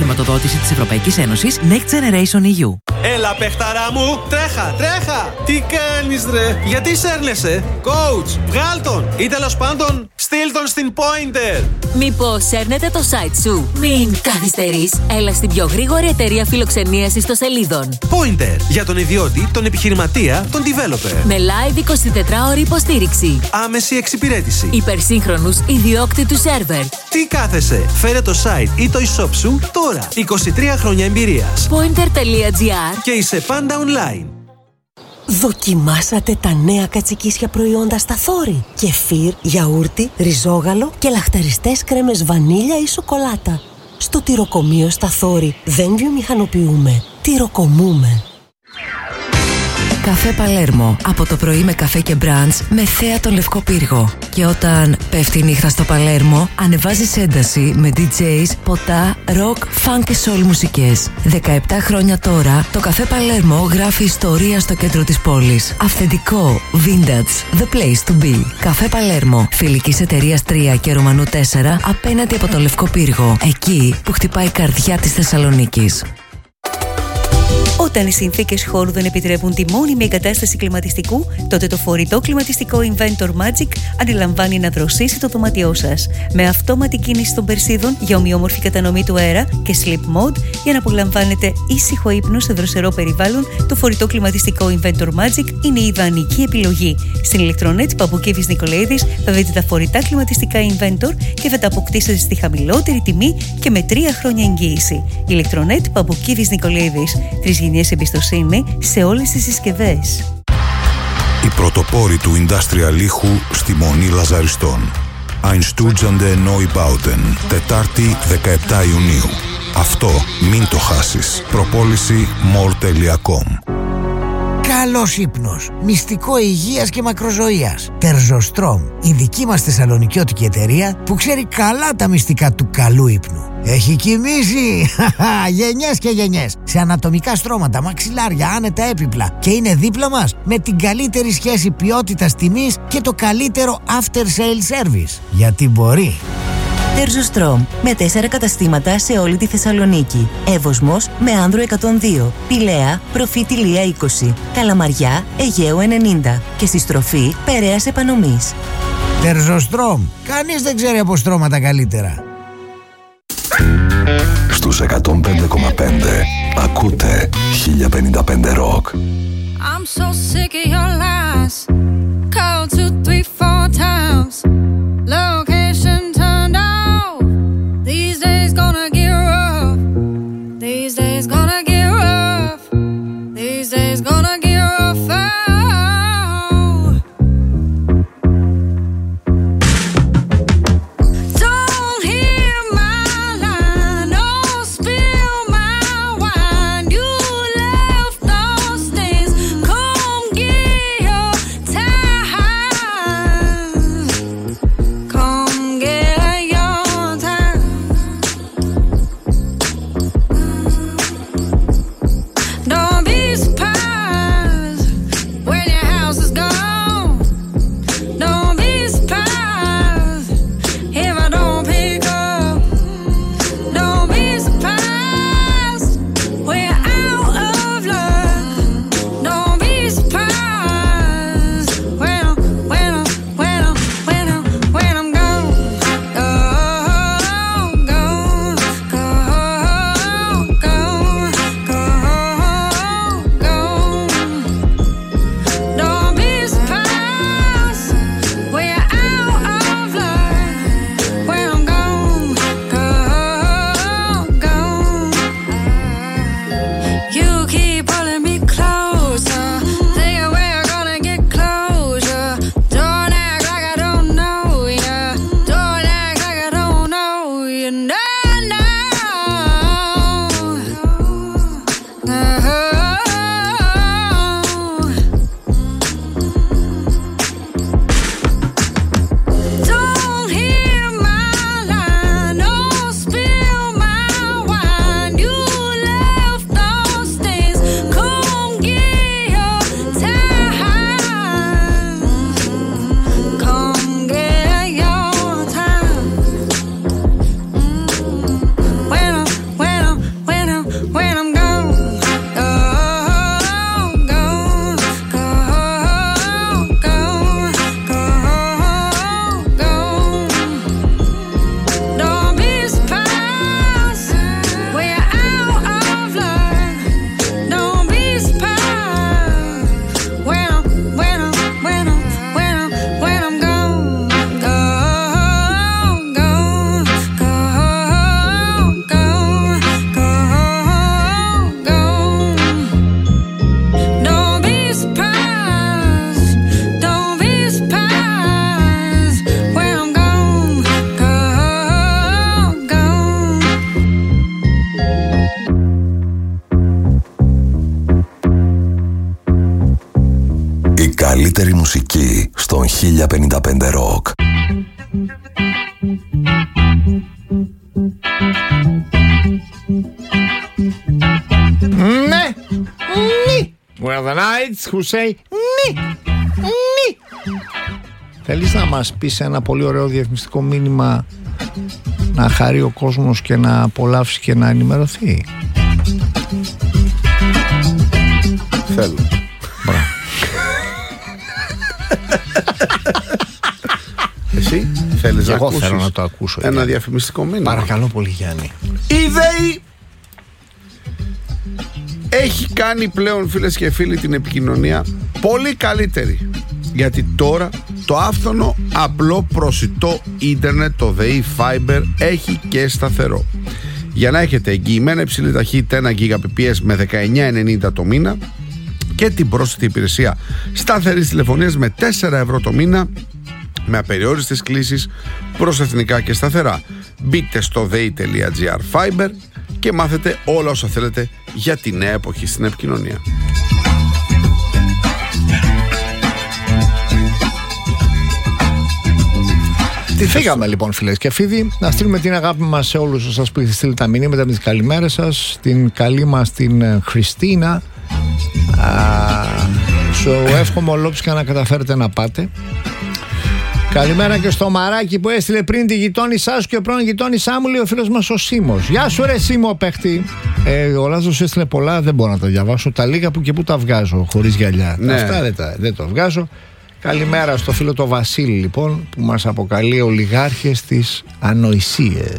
χρηματοδότηση της Ευρωπαϊκής Ένωσης Next Generation EU. Έλα παιχταρά μου, τρέχα! Τι κάνεις ρε, γιατί σέρνεσαι? Coach, βγάλ τον ή τέλος πάντων στείλ τον στην Pointer. Μήπως σέρνετε το site σου? Μην καθυστερείς, έλα στην πιο γρήγορη εταιρεία φιλοξενίας ιστοσελίδων. Pointer, για τον ιδιώτη, τον επιχειρηματία, τον developer. Με live 24ωρη υποστήριξη, Άμεση εξυπηρέτηση, υπερσύγχρονους ιδιόκτητους σερβερ. Τι κάθεσαι, φέρε το site ή το e-shop σου τώρα. 23 χρόνια εμπειρίας. Pointer.gr. Και είσαι πάντα online. Δοκιμάσατε τα νέα κατσικίσια προϊόντα στα Θόρη? Κεφίρ, γιαούρτι, ριζόγαλο και λαχταριστές κρέμες βανίλια ή σοκολάτα. Στο τυροκομείο στα Θόρη δεν βιομηχανοποιούμε, τυροκομούμε. Καφέ Παλέρμο. Από το πρωί με καφέ και μπραντς με θέα τον Λευκό Πύργο. Και όταν πέφτει η νύχτα στο Παλέρμο, ανεβάζεις ένταση με DJs, ποτά, rock, funk και soul μουσικές. 17 χρόνια τώρα, το καφέ Παλέρμο γράφει ιστορία στο κέντρο της πόλης. Αυθεντικό, vintage, the place to be. Καφέ Παλέρμο, φιλικής εταιρείας 3 και Ρωμανού 4, απέναντι από τον Λευκό Πύργο. Εκεί που χτυπάει η καρδιά της Θεσσαλονίκης. Όταν οι συνθήκες χώρου δεν επιτρέπουν τη μόνιμη εγκατάσταση κλιματιστικού, τότε το φορητό κλιματιστικό Inventor Magic αντιλαμβάνει να δροσίσει το δωμάτιό σας. Με αυτόματη κίνηση των περσίδων για ομοιόμορφη κατανομή του αέρα και sleep mode για να απολαμβάνετε ήσυχο ύπνο σε δροσερό περιβάλλον, το φορητό κλιματιστικό Inventor Magic είναι η ιδανική επιλογή. Στην Electronet Παπουκίβης Νικολαίδης θα δείτε τα φορητά κλιματιστικά Inventor και θα τα αποκτήσετε στη χαμηλότερη τιμή και με 3 χρόνια εγγύηση. Electronet Παπουκίβης Νικολαίδης. 3 γενιές εμπιστοσύνη σε όλες τις συσκευές. Οι πρωτοπόροι του industrial ήχου στη Μονή Λαζαριστών. Einstürzende Neubauten, Τετάρτη 17 Ιουνίου. Αυτό μην το χάσεις. Προπόληση more.com. Καλός ύπνος, μυστικό υγείας και μακροζωίας. Τερζοστρόμ, η δική μας θεσσαλονικιώτικη εταιρεία που ξέρει καλά τα μυστικά του καλού ύπνου. Έχει κοιμήσει γενιές και γενιές σε ανατομικά στρώματα, μαξιλάρια, άνετα έπιπλα και είναι δίπλα μας με την καλύτερη σχέση ποιότητας τιμής και το καλύτερο after sale service. Γιατί μπορεί. Τερζοστρόμ, με 4 καταστήματα σε όλη τη Θεσσαλονίκη. Εύωσμος με Άνδρο 102, Πηλαία, Προφήτη Λία 20, Καλαμαριά, Αιγαίου 90 και στη στροφή Περαίας Επανομής. Τερζοστρόμ, κανείς δεν ξέρει από στρώματα καλύτερα. Στους 105,5 ακούτε 1055 Rock. I'm so sick of your lies. Called 2, 3, 4 times. Location turned off. These days gonna get rough. These days gonna get rough. These days gonna get rough. Don't hear my line or spill my wine. You left those things. Come get your time. καλύτερη μουσική στον 1055 Rock. Ναι. Where the nights who say ναι. Θέλεις να μας πεις ένα πολύ ωραίο διαφημιστικό μήνυμα να χαρεί ο κόσμος και να απολαύσει και να ενημερωθεί? Θέλω. Μπράβο. Εσύ θέλεις να ακούσεις? Εγώ θέλω να το ακούσω. Ένα Γιάννη. διαφημιστικό μήνυμα. Παρακαλώ πολύ, Γιάννη. Η ΔΕΗ έχει κάνει πλέον, φίλες και φίλοι, την επικοινωνία πολύ καλύτερη. Γιατί τώρα το άφθονο απλό προσιτό ίντερνετ, το ΔΕΗ Fiber, έχει και σταθερό. Για να έχετε εγγυημένα υψηλή ταχύτητα 1 Gbps με 19,90 το μήνα και την πρόσθετη υπηρεσία σταθερής τηλεφωνίας με 4 ευρώ το μήνα, με απεριόριστες κλήσεις προς εθνικά και σταθερά. Μπείτε στο dei.gr Fiber και μάθετε όλα όσα θέλετε για τη νέα εποχή στην επικοινωνία. Φύγαμε λοιπόν, φίλες και φίλοι, να στείλουμε την αγάπη μας σε όλους σας που έχετε στείλει τα μηνύματα με τις καλημέρες σας. Την καλή μας την Χριστίνα. Σου εύχομαι ολόψυχα να καταφέρετε να πάτε. Καλημέρα και στο Μαράκι που έστειλε πριν τη γειτόνισά σου και πρώην γειτόνισά μου, λέει ο φίλος μας ο Σίμος. Γεια σου ρε Σίμο παίχτη. Ο Λάζος έστειλε πολλά, δεν μπορώ να τα διαβάσω. Τα λίγα που και που τα βγάζω χωρίς γυαλιά. Ναι. Αυτά δεν το βγάζω. Καλημέρα στο φίλο το Βασίλη λοιπόν, που μας αποκαλεί ολιγάρχες της ανοησίες.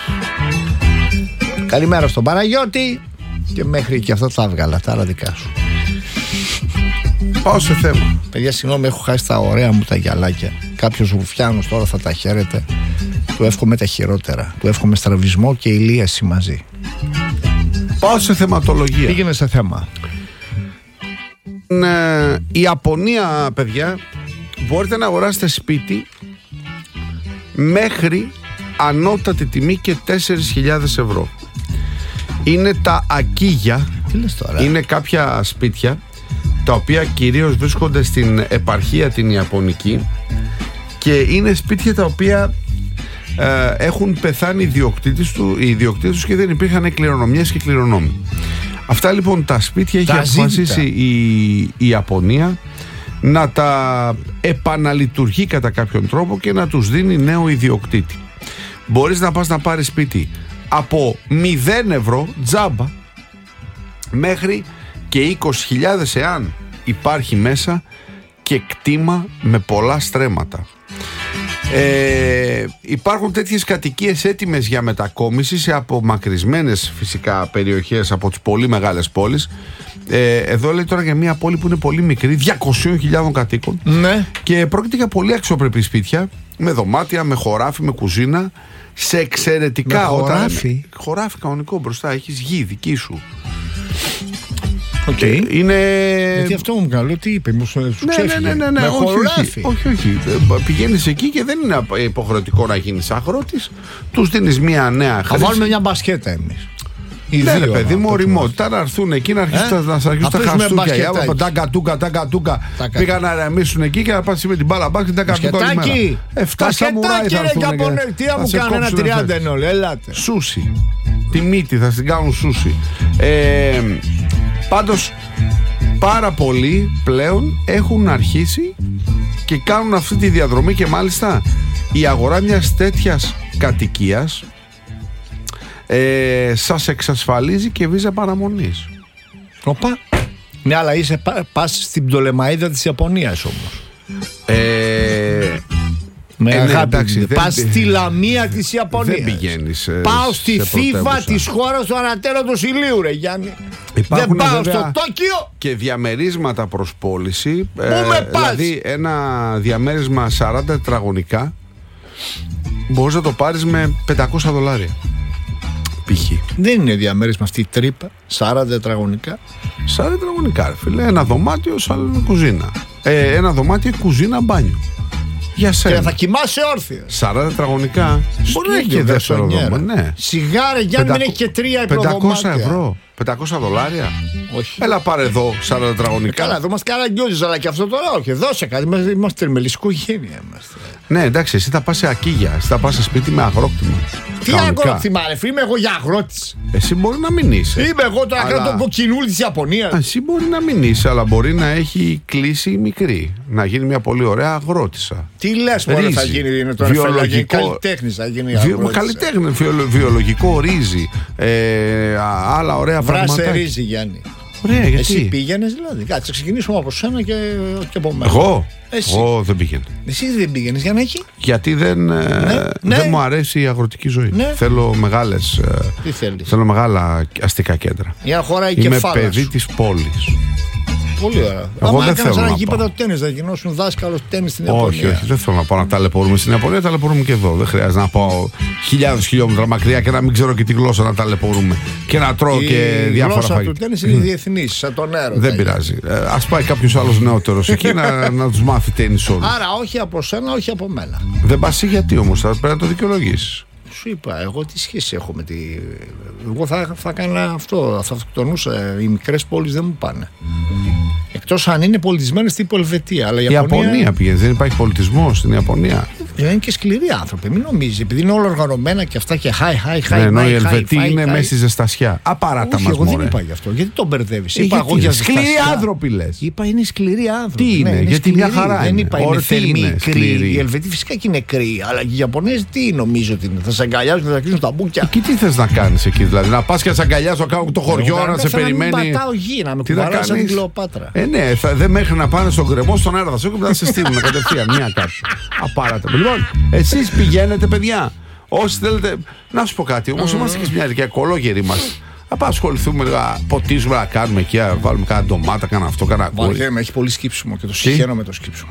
Καλημέρα στον Παναγιώτη. Και μέχρι και αυτά τα έβγαλα, τα άλλα δικά σου. Πάω σε θέμα. Παιδιά, συγγνώμη, έχω χάσει τα ωραία μου τα γυαλάκια. Κάποιος Ρουφιάνος τώρα θα τα χαίρεται. Του εύχομαι τα χειρότερα. Του εύχομαι στραβισμό και ηλίαση μαζί. Πάω σε θεματολογία. Πήγαινε σε θέμα. Η Ιαπωνία, παιδιά, μπορείτε να αγοράσετε σπίτι μέχρι ανώτατη τιμή και 4.000 ευρώ. Είναι τα ακίγια. Τι λες τώρα? Είναι κάποια σπίτια τα οποία κυρίως βρίσκονται στην επαρχία την Ιαπωνική και είναι σπίτια τα οποία έχουν πεθάνει οι ιδιοκτήτες και δεν υπήρχαν κληρονομιές και κληρονόμοι. Αυτά λοιπόν τα σπίτια έχει αποφασίσει η Ιαπωνία να τα επαναλειτουργεί κατά κάποιον τρόπο και να τους δίνει νέο ιδιοκτήτη. Μπορείς να πας να πάρεις σπίτι από 0 ευρώ τζάμπα μέχρι και 20.000 εάν υπάρχει μέσα και κτήμα με πολλά στρέμματα. Υπάρχουν τέτοιες κατοικίες έτοιμες για μετακόμιση σε απομακρυσμένες φυσικά περιοχές από τις πολύ μεγάλες πόλεις. Εδώ λέει τώρα για μια πόλη που είναι πολύ μικρή, 200.000 κατοίκων. Ναι. Και πρόκειται για πολύ αξιοπρεπή σπίτια, με δωμάτια, με χωράφι, με κουζίνα, σε εξαιρετικά. Με χωράφι. Χωράφι κανονικό μπροστά, έχεις γη δική σου. Okay. Είναι... Γιατί αυτό μου καλό, τι είπε, μου σου ξέφυγε. Ναι. Όχι. Πηγαίνεις εκεί και δεν είναι υποχρεωτικό να γίνεις αγρότης. Τους δίνεις μια νέα χρήση. Θα βάλουμε μια μπασκέτα εμείς. Ναι, ρε παιδί μου, οριμότητα να έρθουν εκεί να αρχίσουν τα χαστούκια. Τάγκα τούκα. Πήγαν να ρεμίσουν εκεί και να πας με την μπάλα μπάσκετ. Τάγκα τούκα. Μπασκετάκι! Τα σαμουράι θα έρθουν. Τι να μου κάνουν, ένα 30 είναι όλοι, ελάτε. Σούσι. Τη μύτη θα την κάνουν σούσι. Πάντως πάρα πολλοί πλέον έχουν αρχίσει και κάνουν αυτή τη διαδρομή και μάλιστα η αγορά μιας τέτοιας κατοικίας σας εξασφαλίζει και βίζα παραμονής. Οπα. Ναι, αλλά πας στην Πτολεμαΐδα της Ιαπωνίας όμως. Με αγάπη, πας στη Λαμία της Ιαπωνίας. Δεν πηγαίνεις. Πάω στη Θήβα της χώρας του ανατέρωτος ηλίου, ρε Γιάννη. Δεν πάω στο Τόκιο. Και διαμερίσματα προς πώληση. Πού με πας? Δηλαδή ένα διαμέρισμα 40 τετραγωνικά μπορείς να το πάρεις με $500. Π.χ. Δεν είναι διαμέρισμα αυτή η τρύπα. 40 τετραγωνικά. 40 τετραγωνικά, φίλε. Ένα δωμάτιο, σαν κουζίνα. Ένα δωμάτιο, κουζίνα, μπάνιο. Για σένα. Και θα κοιμάσαι όρθια. 40 τετραγωνικά. Μπορεί να έχει και δεύτερο δωμάτιο. Ναι. Σιγάρε, Γιάννη, δεν έχει και 3 500 ευρώ. $500? Όχι. Έλα πάρε εδώ 40 τετραγωνικά. Καλά, εδώ μας καραγκιόζεις, αλλά και αυτό τώρα όχι. Δώσε κάτι, είμαστε τριμελής οικογένεια. Ναι, εντάξει, εσύ θα πας σε ακίγια, εσύ θα πας σε σπίτι με αγρόκτημα. Τι αγρόκτημα, ρε, είμαι εγώ για αγρότης. Εσύ μπορεί να μην είσαι. Είμαι εγώ τώρα κάτω από κοκκινούλη της Ιαπωνίας. Εσύ μπορεί να μην είσαι, αλλά μπορεί να έχει κλείσει μικρή. Να γίνει μια πολύ ωραία αγρότησα. Τι λες, μόνο θα γίνει τώρα, καλλιτέχνης θα γίνει αγρότησα. Καλλιτέχνη, βιολογικό ρύζι, άλλα ωραία πράγματα. Βράσε ρύζι, Γιάννη. Ωραία, γιατί? Εσύ πήγαινες δηλαδή. Κάτσε, ξεκινήσουμε από σένα και από μένα. Εγώ? Εσύ. Εγώ δεν πήγαινε. Εσύ δεν πήγαινες, για να έχει. Γιατί δεν μου αρέσει η αγροτική ζωή. Ναι. Θέλω μεγάλες. Τι θέλεις? Θέλω μεγάλα αστικά κέντρα. Για να χωράει Είμαι κεφάλα. παιδί της πόλης. Πολύ ωραία. Εγώ δεν θέλω ένα να γήπεδο τέννις, θα γινώσουν δάσκαλος τέννις στην Ιαπωνία. Όχι, δεν θέλω να πάω να ταλαιπωρούμε στην Ιαπωνία, ταλαιπωρούμε και εδώ. Δεν χρειάζεται να πάω χιλιάδες χιλιόμετρα μακριά και να μην ξέρω και τη γλώσσα να ταλαιπωρούμε. Και να τρώω και διάφορα φαγητά. Η γλώσσα του τέννις είναι διεθνής, σαν τον νερό. Δεν πειράζει. Ας πάει κάποιος άλλος νεότερος εκεί να τους μάθει τέννις όλους. Άρα όχι από σένα, όχι από μένα. Δεν πας γιατί όμως, θα πρέπει να το δικαιολογήσεις. Σου είπα, εγώ τι σχέση έχω με τη. Εγώ θα έκανα αυτό. Θα αυτοκτονούσα. Οι μικρές πόλεις δεν μου πάνε. Εκτός αν είναι πολιτισμένες τύπου Ελβετία. Αλλά η Ιαπωνία πήγαινε, δεν υπάρχει πολιτισμός στην Ιαπωνία. Είναι και σκληροί άνθρωποι, μην νομίζεις. Επειδή είναι όλα οργανωμένα και αυτά και high. Ενώ οι Ελβετοί είναι μέσα στη ζεστασιά. Απαράτα μας. Εγώ δεν είπα γι' αυτό. Γιατί τον μπερδεύεις? Είπα εγώ για σκληροί άνθρωποι λες. Είπα είναι σκληροί άνθρωποι. Τι είναι, γιατί μια χαρά είναι. Δεν είπα είναι θερμοί, κρύοι. Οι Ελβετοί φυσικά και είναι κρύοι. Αλλά και οι Ιαπωνέζοι τι νομίζω ότι είναι? Θα σε αγκαλιάζουν, θα κλείσουν τα μπουκιά. Και τι θες να κάνεις εκεί, δηλαδή? Να πας και να σε αγκαλιάσω κάπου το χωριό, να σε περιμένει. Να μην πατάω γη, να με κουβαλάω σαν την Κλεοπάτρα. Ναι, δεν μέχρι να πάνε στον κρεμό, στον αέρα θα σου έρχονται να σε στείλουν κατευθείαν μια κάρτα. Απάρατα. Λοιπόν, εσείς πηγαίνετε, παιδιά. Όσοι θέλετε. Να σου πω κάτι, όμως είμαστε και σε μια ηλικία κολόγεροι μας. Να πάμε ασχοληθούμε, να ποτίζουμε, να κάνουμε εκεί, να βάλουμε κάνα ντομάτα, κάνα αυτό, κάνα κούρι. Έχει πολύ σκύψιμο και το συγχαίρω με το σκύψιμο.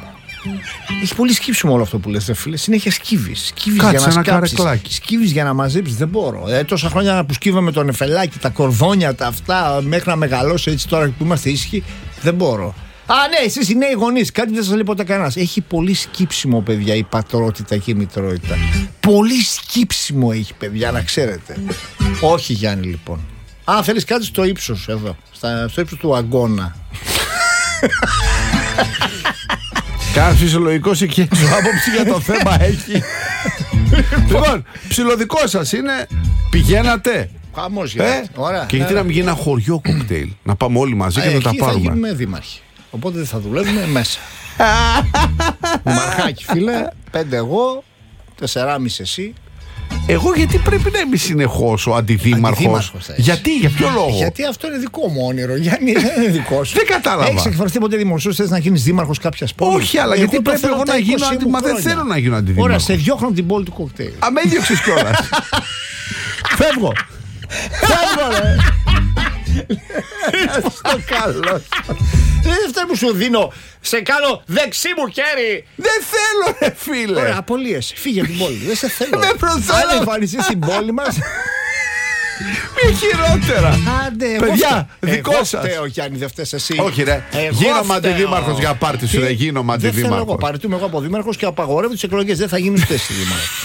Έχει πολύ σκύψιμο όλο αυτό που λες, φίλε. Συνέχεια σκύβεις. Κάτσε ένα καρεκλάκι. Σκύβεις για να μαζέψεις, δεν μπορώ. Τόσα χρόνια που σκύβαμε το νεφελάκι, τα κορδόνια, τα αυτά, μέχρι να μεγαλώσει έτσι τώρα που είμαστε ήσυχοι, δεν μπορώ. Α, ναι, εσείς οι νέοι γονείς, κάτι δεν σας λέει ποτέ κανένας. Έχει πολύ σκύψιμο, παιδιά, η πατρότητα και η μητρότητα. Πολύ σκύψιμο έχει, παιδιά, να ξέρετε. Όχι, Γιάννη, λοιπόν. Αν θέλεις κάτι στο ύψος, εδώ, στο ύψος του αγκώνα. Κάθε φυσιολογικός εκεί έξω άποψη για το θέμα έχει. Λοιπόν, ψιλοδικό σας είναι, πηγαίνατε. Χαμός γίνεται. Ωραία. Και γιατί να μην γίνει ένα χωριό κοκτέιλ? Να πάμε όλοι μαζί και να τα πάρουμε. Θα γίνουμε δήμαρχοι. Οπότε δεν θα δουλεύουμε μέσα. Μαρχάκι, φίλε. 5 εγώ, 4,5 εσύ. Εγώ γιατί πρέπει να είμαι συνεχώς ο αντιδήμαρχος? Γιατί, για ποιο λόγο? Γιατί αυτό είναι δικό μου όνειρο. Γιάννη, δεν είναι δικό σου. Δεν κατάλαβα. Έχεις εκφραστεί ποτέ δημοσίως, θες να γίνεις δήμαρχος κάποιας πόλης? Όχι, αλλά γιατί πρέπει εγώ να γίνω αντιδήμαρχος? Μα δεν θέλω να γίνω αντιδήμαρχος. Ωραία, σε διώχνω από την πόλη του κοκτέιλ. Α, με έδιωξες κιόλας. Φεύγω. Φεύγω, ρε. Στο καλό. Δεν μου σου δίνω. Σε κάνω δεξί μου χέρι. Δεν θέλω, ρε φίλε. Ωραία, απολύεσαι. Φύγε από την πόλη. Δεν σε θέλω. Δεν προσθέτω. Αν εμφανιστείς στην πόλη μας. Μη χειρότερα. Άντε, παιδιά, δικό σας. Εγώ φταίω, Γιάννη, δεν φταίς εσύ. Όχι, ρε. Γίνομαι αντιδήμαρχος για πάρτι σου, ρε. Γίνομαι αντιδήμαρχος. Δεν θέλω εγώ. Παραιτούμε εγώ από δήμαρχος και απαγορεύω τις εκλογές. Δεν θα γίνουν ούτε εσύ δήμαρχος.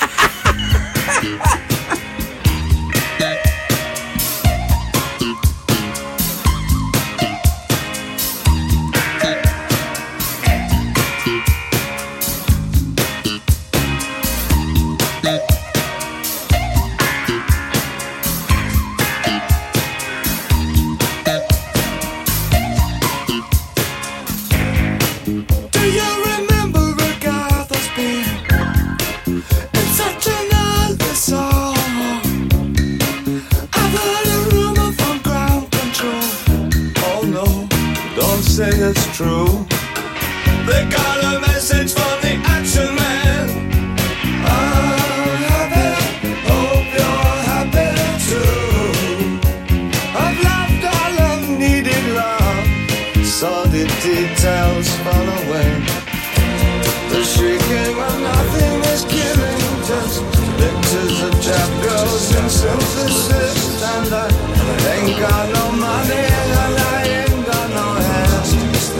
It's true. They got a message from the action man. I'm happy, hope you're happy too. I've loved all I've needed love. Saw the details fall away. The shrieking when nothing is killing, just pictures of trap girls and synthesis. And I ain't got no money and I ain't got no hands.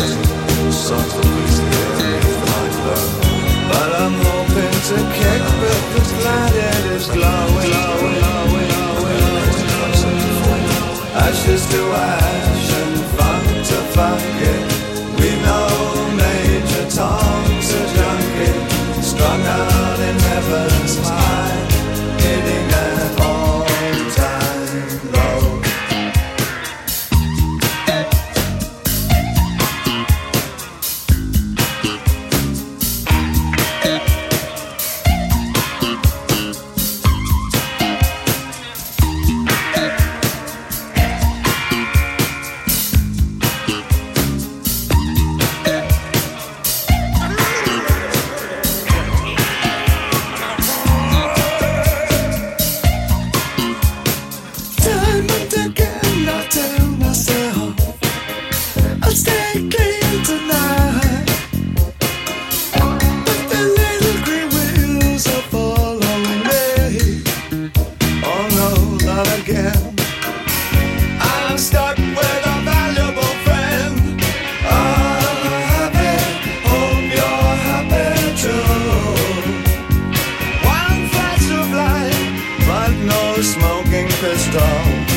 But I'm hoping to kick back the planet is glowing. As Ashes to ash and funk to funky. We know Major Tom's a junkie, strung out in heaven's high, hitting an all-time low. Time and again I tell myself I'll stay clean tonight, but the little green wheels are following me. Oh no, not again. I'm stuck with a valuable friend. I'm happy, hope you're happy too. One flash of light, but no smoking pistol.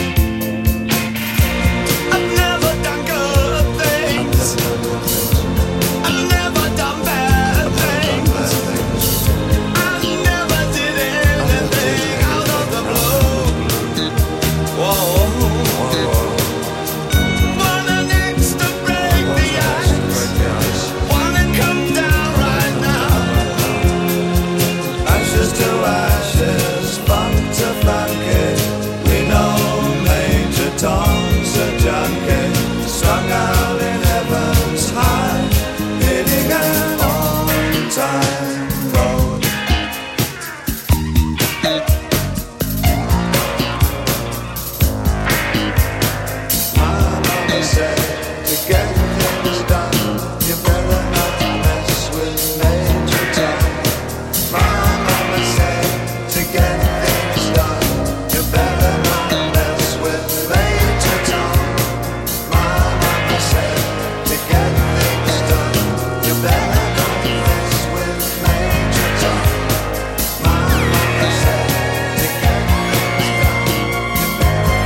I've never done good things. I've never done bad things. I never did anything out of the blue. Whoa. Wanna next to break the ice. Wanna come down right now. Ashes to ashes, funk to funky. We know Major Tom's a junkie, strung out in heaven's high, hitting an all-time road. My mama said to get things done, you better not mess with Major Tom. My mama said to get things done, you better not mess with Major Tom. My mama said to get things done, you better not mess with Major Tom. My mama said to get things done, you better not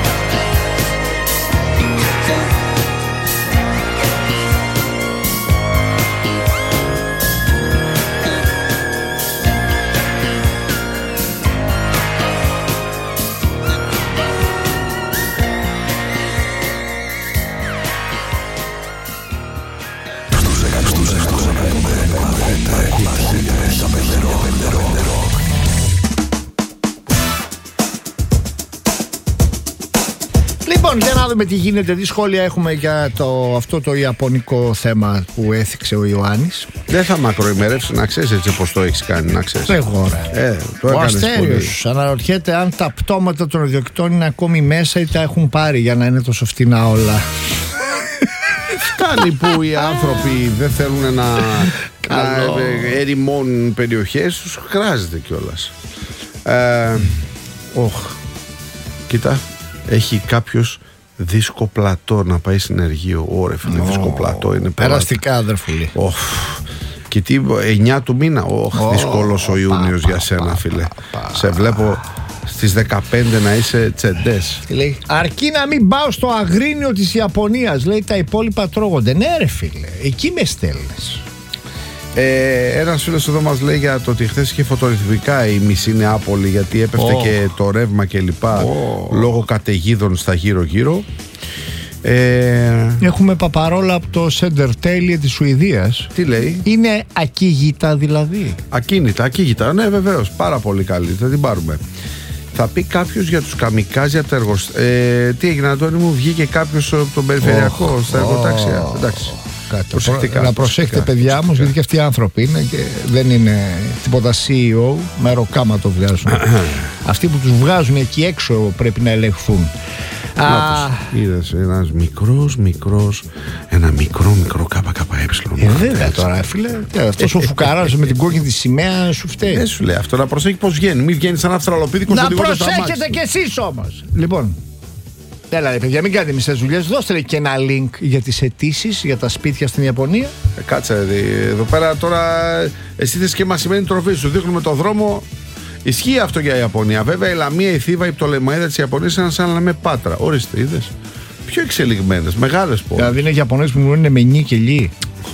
Λοιπόν, για να δούμε τι γίνεται, τι σχόλια έχουμε για αυτό το ιαπωνικό θέμα που έθιξε ο Ιωάννης. Δεν θα μακροημερεύσει, να ξέρεις έτσι πως το έχεις κάνει, να ξέρεις. Εγώ ρε. Το ο έκανες Αστέριος αναρωτιέται αν τα πτώματα των ιδιοκτητών είναι ακόμη μέσα ή τα έχουν πάρει για να είναι τόσο φτηνά όλα. Φτάνει που οι άνθρωποι δεν θέλουν να ερημώνουν περιοχές τους, χρειάζεται κιόλας. Κοίτα, έχει κάποιος δίσκο πλατό να πάει συνεργείο. Ωρε φίλε, δίσκο πλατό είναι περαστικά αδερφούλη. Και τι, 9 του μήνα. Δύσκολος ο Ιούνιος για σένα φίλε. Σε βλέπω στις 15 να είσαι τσεντές. Λέει, αρκεί να μην πάω στο Αγρίνιο της Ιαπωνίας, λέει, τα υπόλοιπα τρώγονται. Ναι ρε φίλε, εκεί με στέλνεις. Ένας φίλος εδώ μας λέει για το ότι χθες είχε φωτορυθμικά η μισή Νεάπολη, γιατί έπεφτε και το ρεύμα και λοιπά λόγω καταιγίδων στα γύρω-γύρω. Έχουμε παπαρόλα από το Σέντερτέλιε της Σουηδίας. Τι λέει? Είναι ακίνητα δηλαδή. Ακίνητα, ναι βεβαίως, πάρα πολύ καλή, θα την πάρουμε. Θα πει κάποιος για τους καμικάζι από τα εργοστάσια. Τι έγινε, Αντώνη μου, βγήκε κάποιος από τον περιφερειακό στα εργοτάξια. Εντάξει. Να προσέχετε παιδιά όμως, γιατί και αυτοί οι άνθρωποι είναι και δεν είναι τίποτα CEO, με ροκάμα το βγάζουν. Αυτοί που τους βγάζουν εκεί έξω πρέπει να ελεγχθούν. Είδες ένα μικρό ΚΚΕ. Βέβαια τώρα φίλε, αυτός ο φουκαράς με την κόκκινη τη σημαία σου φταίει. Δεν σου λέει αυτό, να προσέχει πως βγαίνει. Μην βγαίνει σαν αυστραλοπίδικος. Να προσέχετε κι εσείς όμως. Λοιπόν, έλα ρε παιδιά, μην κάνετε μισές δουλειές. Δώστε και ένα link για τις αιτήσεις για τα σπίτια στην Ιαπωνία. Κάτσε εδώ πέρα τώρα. Εσύ θες και μασημένη τροφή, σου δείχνουμε το δρόμο. Ισχύει αυτό για η Ιαπωνία. Βέβαια η Λαμία, η Θήβα, η Πτολεμαΐδα της Ιαπωνίας είναι σαν να λέμε Πάτρα. Ορίστε, είδες. Πιο εξελιγμένες, μεγάλες πόλεις. Δηλαδή είναι Ιαπωνές που μιλούν με νι και λι.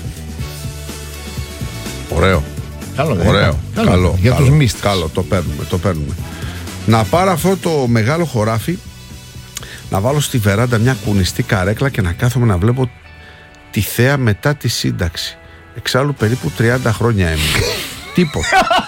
Ωραίο. Καλό, ωραίο. Καλό. Για τους μίστες. Καλό, το παίρνουμε. Να πάρω αυτό το μεγάλο χωράφι, να βάλω στη βεράντα μια κουνιστή καρέκλα και να κάθομαι να βλέπω τη θέα μετά τη σύνταξη. Εξάλλου περίπου 30 χρόνια έμεινε. Τίποτα.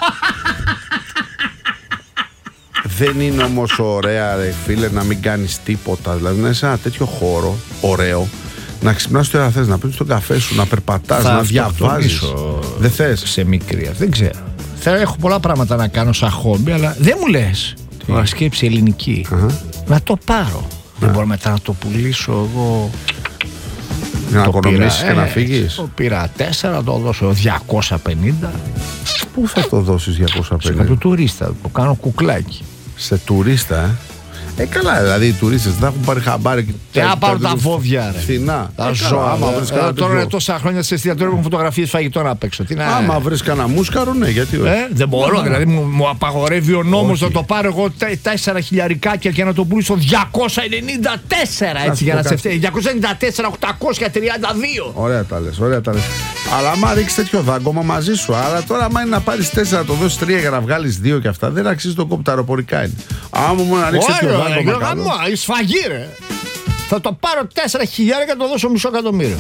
Δεν είναι όμως ωραία, ρε φίλε, να μην κάνεις τίποτα. Δηλαδή να είσαι σε ένα τέτοιο χώρο, ωραίο, να ξυπνάς το θες, να πίνεις τον καφέ σου, να περπατάς, να διαβάζεις. Δεν θες? Σε μικρή, δεν ξέρω. Έχω πολλά πράγματα να κάνω σαν χόμπι, αλλά δεν μου λες. Τώρα σκέψη ελληνική. Να το πάρω. Δεν μπορώ μετά να το πουλήσω εγώ. Για να οικονομήσεις και να φύγεις. Το πήρα 4, το δώσω 250. Πού θα το δώσεις 250? Σε κάποιο τουρίστα, το κάνω κουκλάκι. Σε τουρίστα, καλά, δηλαδή οι τουρίστες δεν έχουν πάρει χαμπάρι. Να πάρω τα βόδια, ρε. Φθηνά. Τα ζώα. Τώρα είναι τόσα χρόνια σε εστιατόριο, έχουν φωτογραφίες φαγητών απ' έξω. Άμα βρεις κανένα μούσκαρο, ναι, γιατί όχι. Δεν μπορώ, δηλαδή μου απαγορεύει ο νόμος να το πάρω εγώ 4 χιλιαρικάκια και να το πουλήσω 294, έτσι, για να σε φταίει. 294, 832. Ωραία τα λες, ωραία τα λες. Αλλά άμα ρίξεις τέτοιο δάγκωμα μαζί σου, αλλά τώρα άμα είναι να πάρεις 4 να το δώσεις 3 για να βγάλεις 2 και αυτά, δεν αξίζει το κόπο, τα αεροπορικά είναι. Άμα μου να ρίξεις τέτοιο δάγκωμα. Η σφαγή, ρε. Θα το πάρω 4 χιλιάρια και θα το δώσω μισό εκατομμύριο.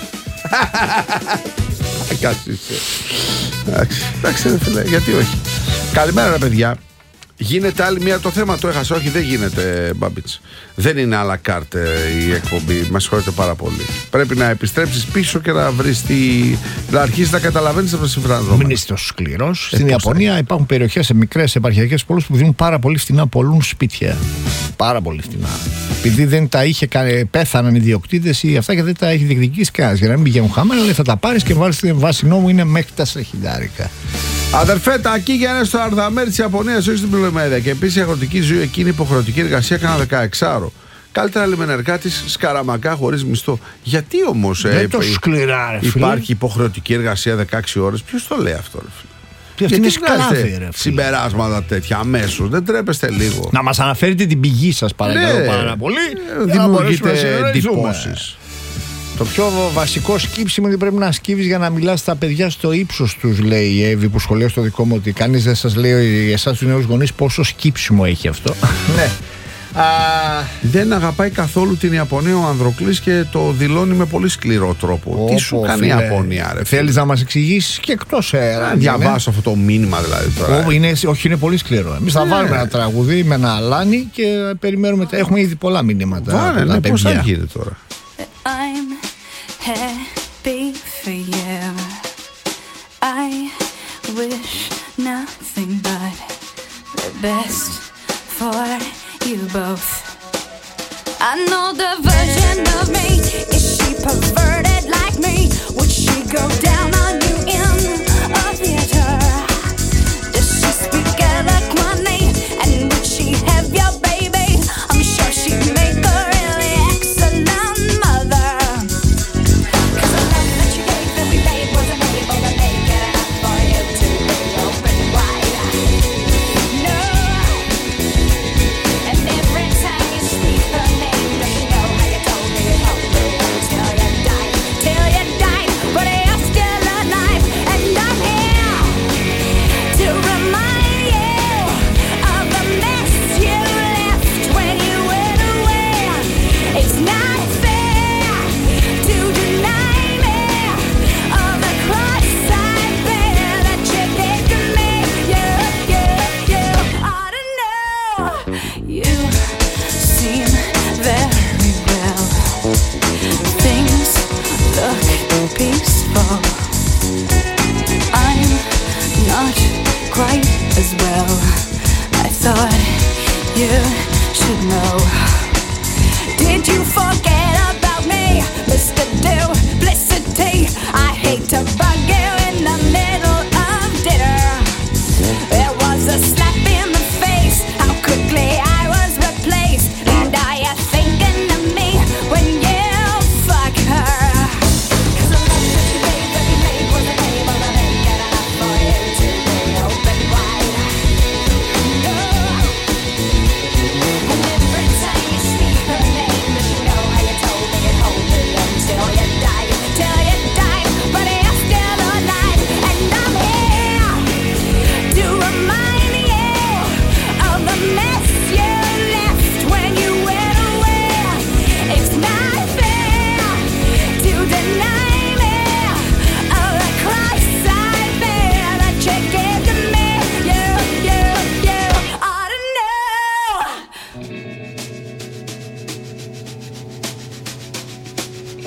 Κάτσε. Εντάξει, ρε φίλε, γιατί όχι. Καλημέρα, ρε παιδιά. Γίνεται άλλη μία, το θέμα το έχασα. Όχι, δεν γίνεται, Μπάμπιτς. Δεν είναι à la carte η εκπομπή. Με συγχωρείτε πάρα πολύ. Πρέπει να επιστρέψεις πίσω και να βρεις να αρχίσεις να καταλαβαίνεις από τα συμφραζόμενα. Μην είσαι τόσο σκληρός. Στην Ιαπωνία υπάρχουν περιοχές σε μικρές επαρχιακές πόλεις που δίνουν πάρα πολύ φθηνά, πολλούν σπίτια. Πάρα πολύ φθηνά. Επειδή δεν τα είχε πέθαναν οι ιδιοκτήτες ή αυτά και δεν τα έχει διεκδικήσει κανένας. Για να μην πηγαίνουν χαμένα, λέει θα τα πάρεις και βάλεις τη βάση νόμου, είναι μέχρι 4 χιλιάρικα. Αδερφέ, τα ακίγια στο Αρδαμέρ της Ιαπωνίας, όχι στην Πλημμύδια. Και επίσης η αγροτική ζωή εκεί είναι υποχρεωτική εργασία κάνα 16ωρο. Καλύτερα λιμενεργάτης σκαραμακά χωρίς μισθό. Γιατί όμως υπάρχει υποχρεωτική εργασία 16 ώρες? Ποιος το λέει αυτό, ρε φίλε? Γιατί είναι σκλάβη, ρε. Συμπεράσματα τέτοια αμέσως. Δεν τρέπεστε λίγο? Να μας αναφέρετε την πηγή σας, παρακαλώ πάρα πολύ. Δημιουργείτε εντυπώσεις. Το πιο βασικό σκύψιμο είναι ότι πρέπει να σκύβεις για να μιλάς στα παιδιά στο ύψος τους, λέει η Εύη που σχολιάζει στο δικό μου, ότι κανείς δεν σας λέει εσάς τους νέους γονείς πόσο σκύψιμο έχει αυτό. Ναι. Δεν αγαπάει καθόλου την Ιαπωνία ο Ανδροκλής και το δηλώνει με πολύ σκληρό τρόπο. Τι σου κάνει η Ιαπωνία, ρε? Θέλεις να μας εξηγήσεις και εκτός αέρα? Διαβάσω αυτό το μήνυμα δηλαδή τώρα. Όχι, είναι πολύ σκληρό. Εμείς θα βάλουμε ένα τραγουδί με ένα αλάνι και περιμένουμε. Έχουμε ήδη πολλά μηνύματα. Βάλε, πώς θα γίνει τώρα? I'm happy for you. I wish nothing but the best for you both. I know the version of me. Is she perverted like me? Would she go down on you in a theater? Does she speak eloquently? And would she have your baby? I'm sure she'd make a really excellent mother. 'Cause the love that you gave that we made wasn't able to make it enough for you to be open wide. No. And every time you speak her name, does she know how you told me you loved me till you died? But you're still alive.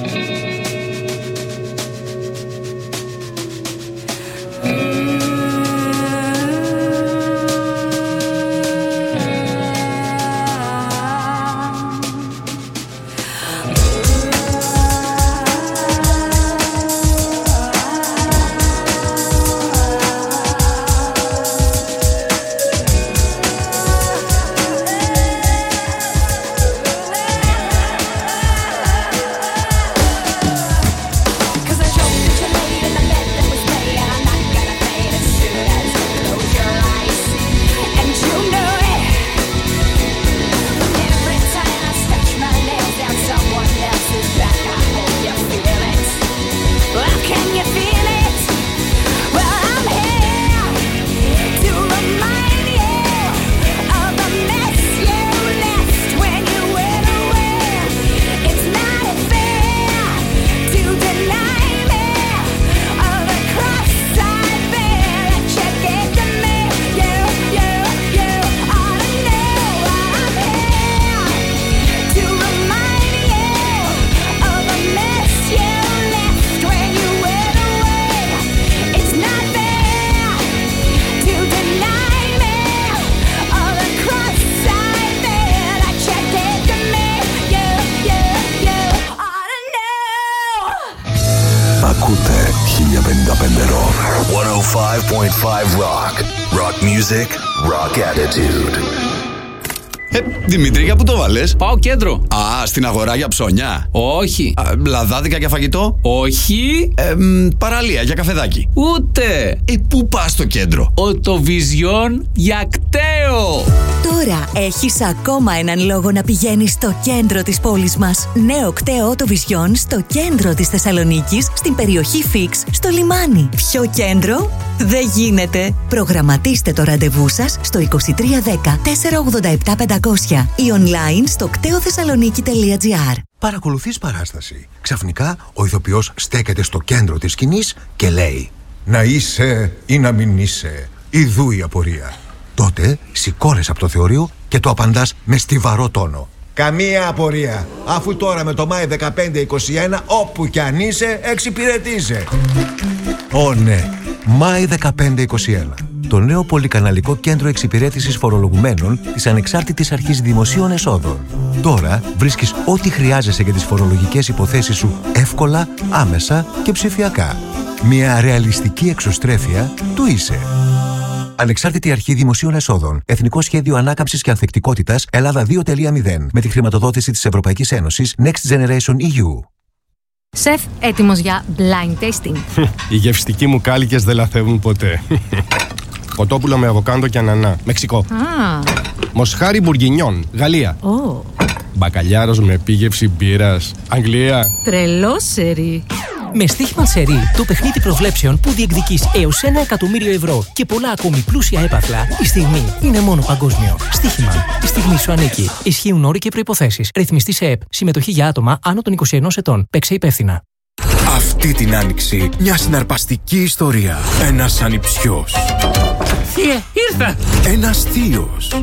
Ακούτε 1055 Rock 105.5 Rock. Rock music, rock attitude. Δημήτρη, για πού το βάλες? Πάω κέντρο. Α, στην αγορά για ψώνια. Όχι. Λαδάδικα για φαγητό. Όχι. Παραλία για καφεδάκι. Ούτε. Πού πας στο κέντρο? Οτοβιζιόν για κταίο. Τώρα έχεις ακόμα έναν λόγο να πηγαίνεις στο κέντρο της πόλης μας. Νέο κταίο Οτοβιζιόν στο κέντρο της Θεσσαλονίκης, στην περιοχή Φίξ, στο λιμάνι. Πιο κέντρο δεν γίνεται. Προγραμματίστε το ραντεβού σας στο 2310 487 500 ή online στο κτεοθεσσαλονίκη.gr. Παρακολουθείς παράσταση. Ξαφνικά ο ηθοποιός στέκεται στο κέντρο της σκηνής και λέει «Να είσαι ή να μην είσαι, ιδού η απορία». Τότε σηκώνεσαι από το θεωρείο και το απαντάς με στιβαρό τόνο. «Καμία απορία, αφού τώρα με το Μάη 15-21 όπου κι αν είσαι εξυπηρετείσαι». Ω ναι, Μάη 15-21. Το νέο πολυκαναλικό κέντρο εξυπηρέτησης φορολογουμένων της Ανεξάρτητης Αρχής Δημοσίων Εσόδων. Τώρα βρίσκεις ό,τι χρειάζεσαι για τις φορολογικές υποθέσεις σου εύκολα, άμεσα και ψηφιακά. Μια ρεαλιστική εξωστρέφεια του είσαι. Ανεξάρτητη Αρχή Δημοσίων Εσόδων. Εθνικό Σχέδιο Ανάκαμψης και Ανθεκτικότητας Ελλάδα 2.0. Με τη χρηματοδότηση της Ευρωπαϊκής Ένωσης Next Generation EU. Σεφ, έτοιμος για blind tasting. Οι γευστικοί μου κάλικες δεν λαθεύουν ποτέ. Κοτόπουλο με αβοκάντο και ανανά. Μεξικό. Μοσχάρι μπουργκινιόν. Γαλλία. Μπακαλιάρος με επίγευση μπύρας. Αγγλία. Τρελό σερί. Με στοίχημα σερί, το παιχνίδι προβλέψεων που διεκδικείς έως 1 εκατομμύριο ευρώ και πολλά ακόμη πλούσια έπαθλα, η στιγμή είναι μόνο παγκόσμιο. Στοίχημα. Η στιγμή σου ανήκει. Ισχύουν όροι και προϋποθέσεις. Ρυθμιστή σε ΕΠ. Συμμετοχή για άτομα άνω των 21 ετών. Παίξε υπεύθυνα. Αυτή την άνοιξη, μια συναρπαστική ιστορία. Ένας ανιψιός. Θείε, ήρθα! Ένας θείος.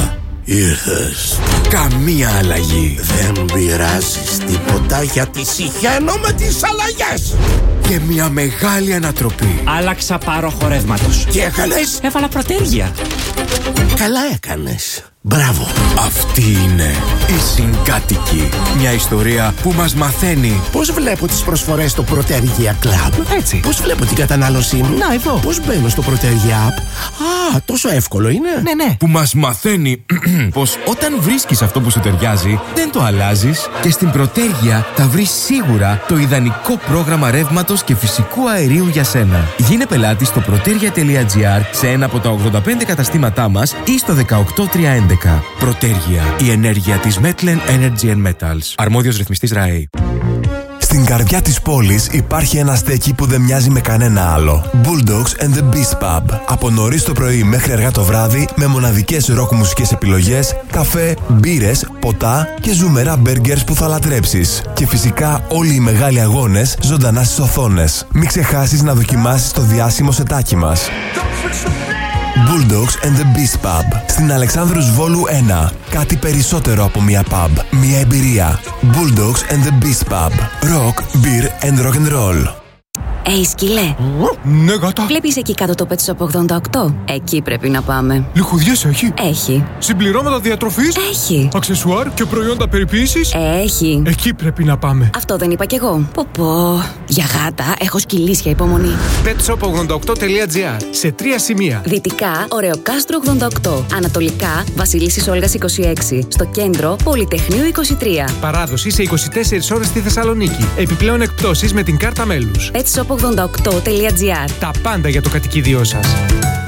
Ήρθες. Καμία αλλαγή. Δεν πειράζεις τίποτα γιατί συχαίνω με τις αλλαγές. Και μια μεγάλη ανατροπή. Άλλαξα πάροχο ρεύματος. Τι έκανες? Έβαλα προτέρια. Καλά έκανες. Μπράβο. Αυτή είναι η Συγκάτοικοι. Μια ιστορία που μας μαθαίνει πώς βλέπω τις προσφορές στο Protergia Club. Έτσι. Πώς βλέπω την κατανάλωσή μου. Να, εδώ. Πώς μπαίνω στο Protergia App. Α, τόσο εύκολο είναι. Ναι. Που μας μαθαίνει πως όταν βρίσκεις αυτό που σου ταιριάζει, δεν το αλλάζεις και στην Protergia θα βρεις σίγουρα το ιδανικό πρόγραμμα ρεύματος και φυσικού αερίου για σένα. Γίνε πελάτη στο protergia.gr σε ένα από τα 85 καταστήματά μας ή στο 18311. Protergia, η ενέργεια της Metlen Energy and Metals. Αρμόδιος ρυθμιστής ΡΑΕ. Στην καρδιά της πόλης υπάρχει ένα στέκι που δεν μοιάζει με κανένα άλλο. Bulldogs and the Beast Pub. Από νωρίς το πρωί μέχρι αργά το βράδυ, με μοναδικές ροκ μουσικές επιλογές, καφέ, μπύρες, ποτά και ζουμερά μπέργκερς που θα λατρέψεις. Και φυσικά όλοι οι μεγάλοι αγώνες ζωντανά στις οθόνες. Μην ξεχάσεις να δοκιμάσεις το διάσημο σετάκι μας. Bulldogs and the Beast Pub. Στην Αλεξάνδρους Βόλου 1. Κάτι περισσότερο από μια pub. Μια εμπειρία. Bulldogs and the Beast Pub. Rock, beer and rock and roll. Σκύλε. Ναι, γάτα. Βλέπεις εκεί κάτω το Pet Shop 88? Εκεί πρέπει να πάμε. Λιχουδιές έχει? Έχει. Συμπληρώματα διατροφής? Έχει. Αξεσουάρ και προϊόντα περιποίησης? Έχει. Εκεί πρέπει να πάμε. Αυτό δεν είπα κι εγώ. Πω. Για γάτα έχω σκυλίσια υπομονή. petshop88.gr. Σε 3 σημεία. Δυτικά, Ωρεοκάστρο 88. Ανατολικά, Βασιλίσσης Όλγας 26. Στο κέντρο, Πολυτεχνείου 23. Παράδοση σε 24 ώρες στη Θεσσαλονίκη. Επιπλέον εκπτώσεις με την κάρτα μέλους. petshop88.gr. Τα πάντα για το κατοικίδιό σας.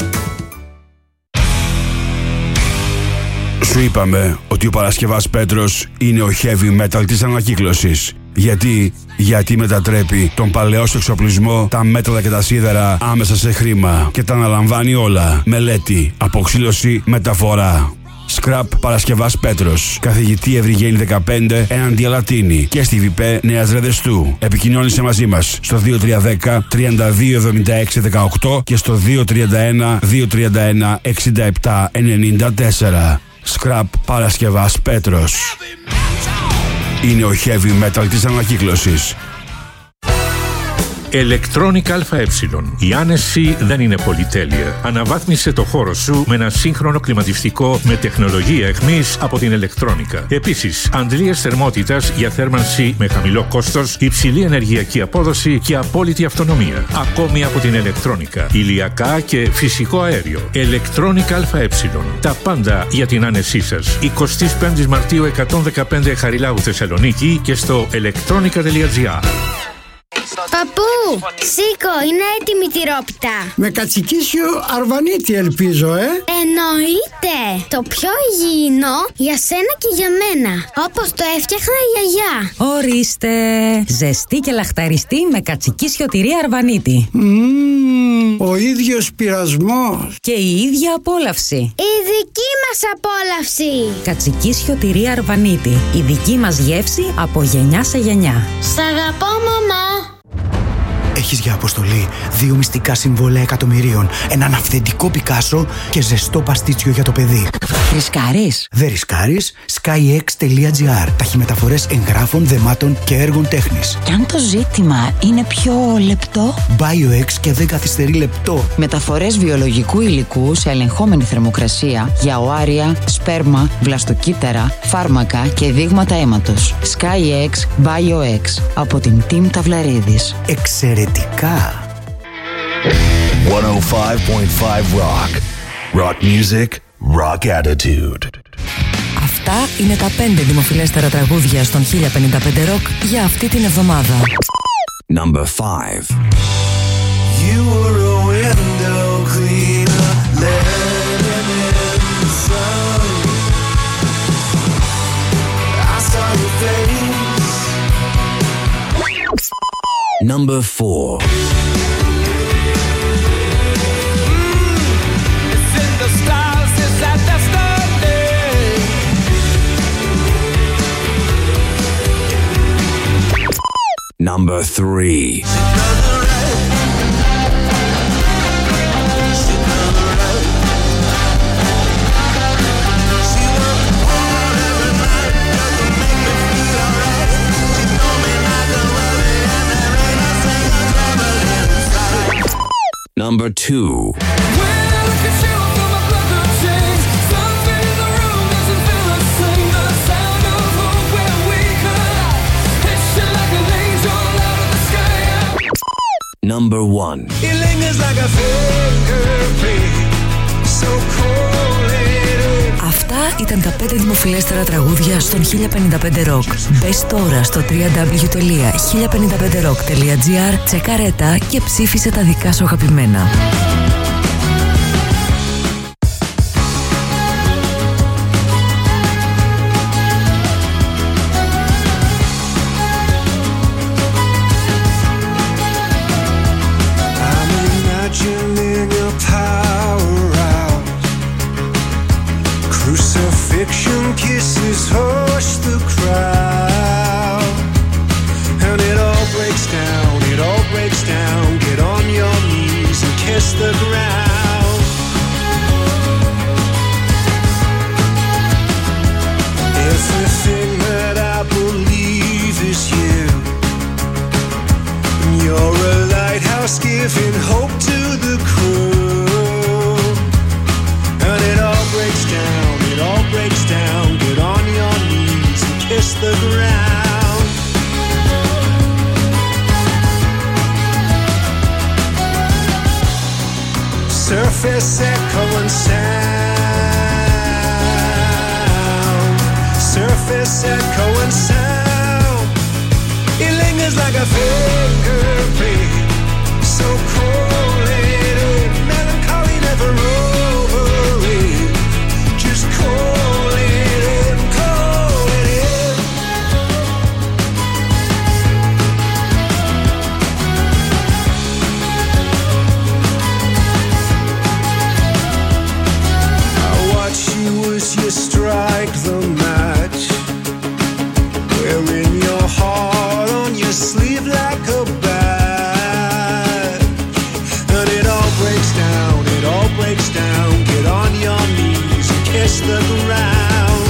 Σου είπαμε ότι ο Παρασκευάς Πέτρος είναι ο heavy metal της ανακύκλωσης. Γιατί μετατρέπει τον παλαιό σου εξοπλισμό, τα μέταλλα και τα σίδερα άμεσα σε χρήμα και τα αναλαμβάνει όλα. Μελέτη, αποξήλωση, μεταφορά. Scrap Παρασκευάς Πέτρος. Καθηγητή Ευρυγένη 15 έναντι Αλατίνη και στη ΒΠ Νέας Ρεδεστού. Επικοινώνησε μαζί μας στο 2310 3276 18 και στο 231 231 67 94. Scrap Παρασκευάς Πέτρος. Είναι ο heavy metal της ανακύκλωσης. Electronic ΑΕ. Η άνεση δεν είναι πολυτέλεια. Αναβάθμισε το χώρο σου με ένα σύγχρονο κλιματιστικό με τεχνολογία εχμής από την Electronica. Επίσης, αντλίες θερμότητας για θέρμανση με χαμηλό κόστος, υψηλή ενεργειακή απόδοση και απόλυτη αυτονομία. Ακόμη από την Electronica. Ηλιακά και φυσικό αέριο. Electronic ΑΕ. Τα πάντα για την άνεσή σας. 25 Μαρτίου 115 Χαριλάου Θεσσαλονίκη και στο electronica.gr. Παππού, σήκω, είναι έτοιμη η τυρόπιτα. Με κατσικίσιο αρβανίτη ελπίζω, Εννοείται. Το πιο υγιεινό για σένα και για μένα. Όπως το έφτιαχνα η γιαγιά. Ορίστε. Ζεστή και λαχταριστή με κατσικίσιο τυρί αρβανίτη. Ο ίδιος πειρασμός. Και η ίδια απόλαυση. Η δική μας απόλαυση. Κατσικίσιο τυρί αρβανίτη. Η δική μας γεύση από γενιά σε γενιά. Σ' αγαπώ, μαμά. Έχεις για αποστολή 2 μυστικά συμβόλαια εκατομμυρίων, έναν αυθεντικό Πικάσο και ζεστό παστίτσιο για το παιδί. Ρισκάρεις? Δεν ρισκάρεις. skyx.gr. Ταχυμεταφορές εγγράφων, δεμάτων και έργων τέχνης. Κι αν το ζήτημα είναι πιο λεπτό? BioX και δεν καθυστερεί λεπτό. Μεταφορές βιολογικού υλικού σε ελεγχόμενη θερμοκρασία για οάρια, σπέρμα, βλαστοκύτταρα, φάρμακα και δείγματα αίματος. SkyX BioX από την Team Ταυλαρίδης. Εξαιρετικά. 105.5 Rock. Rock music, rock attitude. Αυτά είναι τα 5 δημοφιλέστερα τραγούδια στον 1055 Rock για αυτή την εβδομάδα. Number 5. You were a window cleaner, letting in the sun. I saw your face. Number 4. It's in the stars, it's at the starting. Number 3. Number 2. Number 1. It lingers like a fingerprint, so cold. Αυτά ήταν τα 5 δημοφιλέστερα τραγούδια στον 1055 Rock. Μπες τώρα στο www.1055rock.gr, τσεκάρε και ψήφισε τα δικά σου αγαπημένα. Crucifixion kisses hush the crowd, and it all breaks down, Get on your knees and kiss the ground. just giving hope to the crew. And it all breaks down, it all breaks down. Get on your knees and kiss the ground. Surface echo and sound. Surface echo and sound. It lingers like a fingerprint, so correlated. Melancholy never over it. Just call it in, call it in. I watch you as you strike the match, wearing your heart on your sleeve like a badge. And it all breaks down, it all breaks down. Get on your knees and kiss the ground.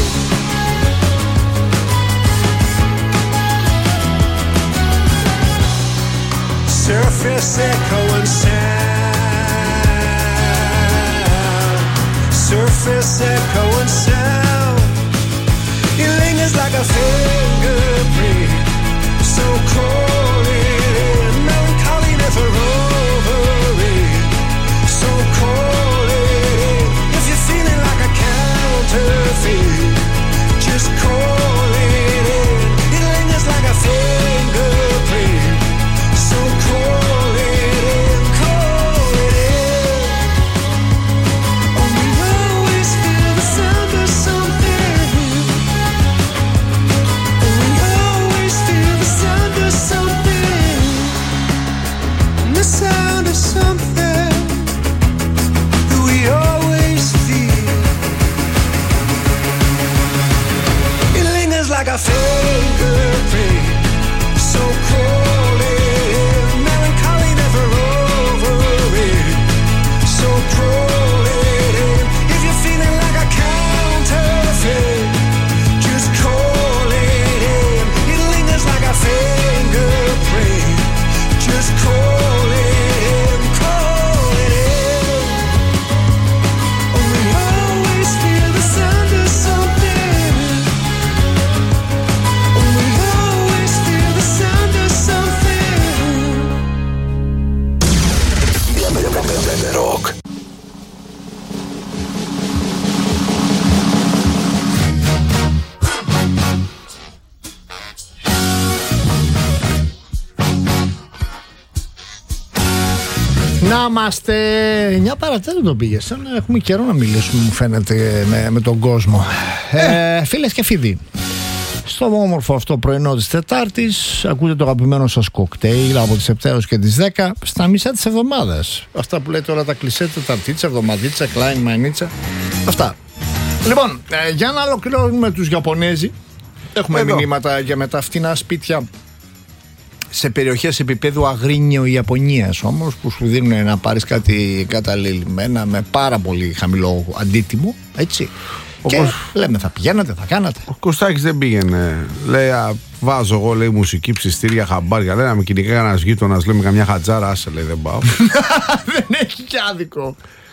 Surface echo and sound. Surface echo and sound. It lingers like a fingerprint, so call it in. Melancholy never over it, so call it in. If you're feeling like a counterfeit, just call it in. It lingers like a fingerprint, so call it in, call it in. Oh, we always feel the sound of something. We always feel the sound of something. The sound of something that we always feel. It lingers like a fingerprint, so call it in. Melancholy never over it, so call it in. If you're feeling like a counterfeit, just call it in. It lingers like a fingerprint, just call it in, call it in. Oh, we always feel the sound of something. Oh, we always feel the sound of something. Rock. Να είμαστε 9 παρατέταρτο τον πήγε. Σαν να έχουμε καιρό να μιλήσουμε, μου φαίνεται, με τον κόσμο. Φίλες και φίλοι, στο όμορφο αυτό πρωινό της Τετάρτης ακούτε το αγαπημένο σας κοκτέιλ από τις 7 έως και τις 10 στα μισά της εβδομάδας. Αυτά που λέτε όλα τα κλισέ, Τεταρτίτσα, Εβδομαδίτσα, Κλάιν, Μαϊνίτσα. Αυτά. Λοιπόν, για να ολοκληρώνουμε τους Ιαπωνέζοι, έχουμε μηνύματα για με τα φτηνά σπίτια σε περιοχές επίπεδου Αγρίνιο Ιαπωνίας όμως, που σου δίνουν να πάρεις κάτι καταλημμένα με πάρα πολύ χαμηλό αντίτιμο, έτσι. Και λέμε, θα πηγαίνατε, θα κάνατε. Ο Κωστάκης δεν πήγαινε. Λέει, βάζω εγώ, λέει, μουσική, ψιστήρια, χαμπάρια. Λέει, να με κυνηγάει κανένας γείτονας, λέει, με καμιά χατζάρα, άσε, λέει, δεν πάω. Δεν έχει και άδικο.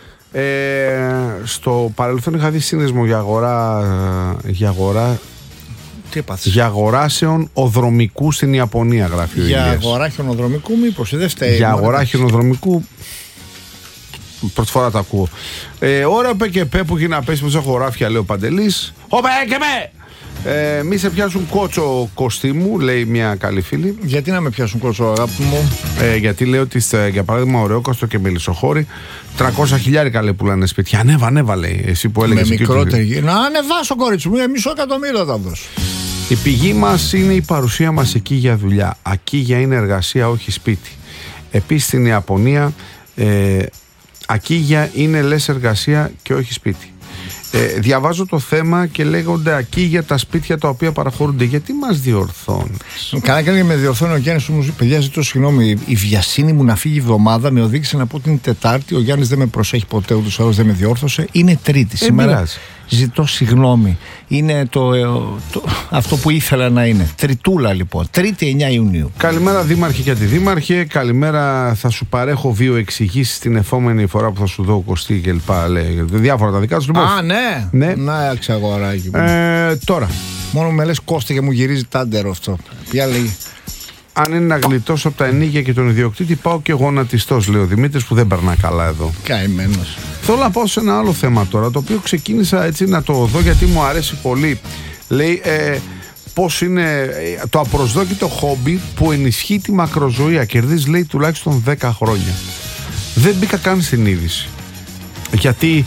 Στο παρελθόν είχα δει σύνδεσμο για αγορά. Τι έπαθες? Για αγοράσεων οδρομικού στην Ιαπωνία, γράφει ο Για αγορά χιονοδρομικού, μήπως δεν φταίει? Για αγορά χιονοδρομικού. Πρώτη φορά τα ακούω. Ώρα πέ και πέ που γίνει να πέσει με τα χωράφια, λέει ο Παντελής. Οπέ και πέ! Μη σε πιάσουν κότσο κοστίμου, λέει μια καλή φίλη. Γιατί να με πιάσουν κότσο, αγάπη μου? Γιατί λέει ότι για παράδειγμα Ωρεόκαστο και Μελισσοχώρη 300 χιλιάρικα, λέει, πουλάνε σπίτια. Ανέβα, λέει. Εσύ που έλεγες. Με μικρότερη. Να ανεβάσω, κορίτσι μου, μισό εκατομμύριο θα δώσω. Η πηγή μας είναι η παρουσία μας εκεί για δουλειά. Ακίγια είναι εργασία, όχι σπίτι. Επίσης στην Ιαπωνία ακίγια είναι λες εργασία και όχι σπίτι. Διαβάζω το θέμα και λέγονται ακίγια τα σπίτια τα οποία παραχωρούνται. Γιατί μας διορθώνεις? Καλά και με διορθώνει ο Γιάννης όμως. Παιδιά, ζητώ συγγνώμη. Η βιασύνη μου να φύγει εβδομάδα με οδήγησε να πω την Τετάρτη. Ο Γιάννης δεν με προσέχει ποτέ, ούτως ή άλλως δεν με διόρθωσε. Είναι Τρίτη σήμερα. Ζητώ συγγνώμη. Είναι αυτό που ήθελα να είναι. Τριτούλα λοιπόν. 3η 9 Ιουνίου. Καλημέρα Δήμαρχε και Αντιδήμαρχε. Καλημέρα, θα σου παρέχω βιοεξηγήσεις την επόμενη φορά που θα σου δω Κωστή και λοιπά. Λέει. Διάφορα τα δικά σου. Α, ναι. Να ξαγοράκι μου. Τώρα. Μόνο με λες Κώστα και μου γυρίζει τάντερο αυτό. Ποια λέει. Αν είναι να γλιτώσω από τα ενίκια και τον ιδιοκτήτη, πάω και γονατιστός, λέει ο Δημήτρης, που δεν περνά καλά εδώ. Καημένος. Θέλω να πάω σε ένα άλλο θέμα τώρα, το οποίο ξεκίνησα έτσι να το δω γιατί μου αρέσει πολύ. Λέει πώς είναι το απροσδόκητο χόμπι που ενισχύει τη μακροζωία. Κερδίζει, λέει, τουλάχιστον 10 χρόνια. Δεν μπήκα καν στην είδηση. Γιατί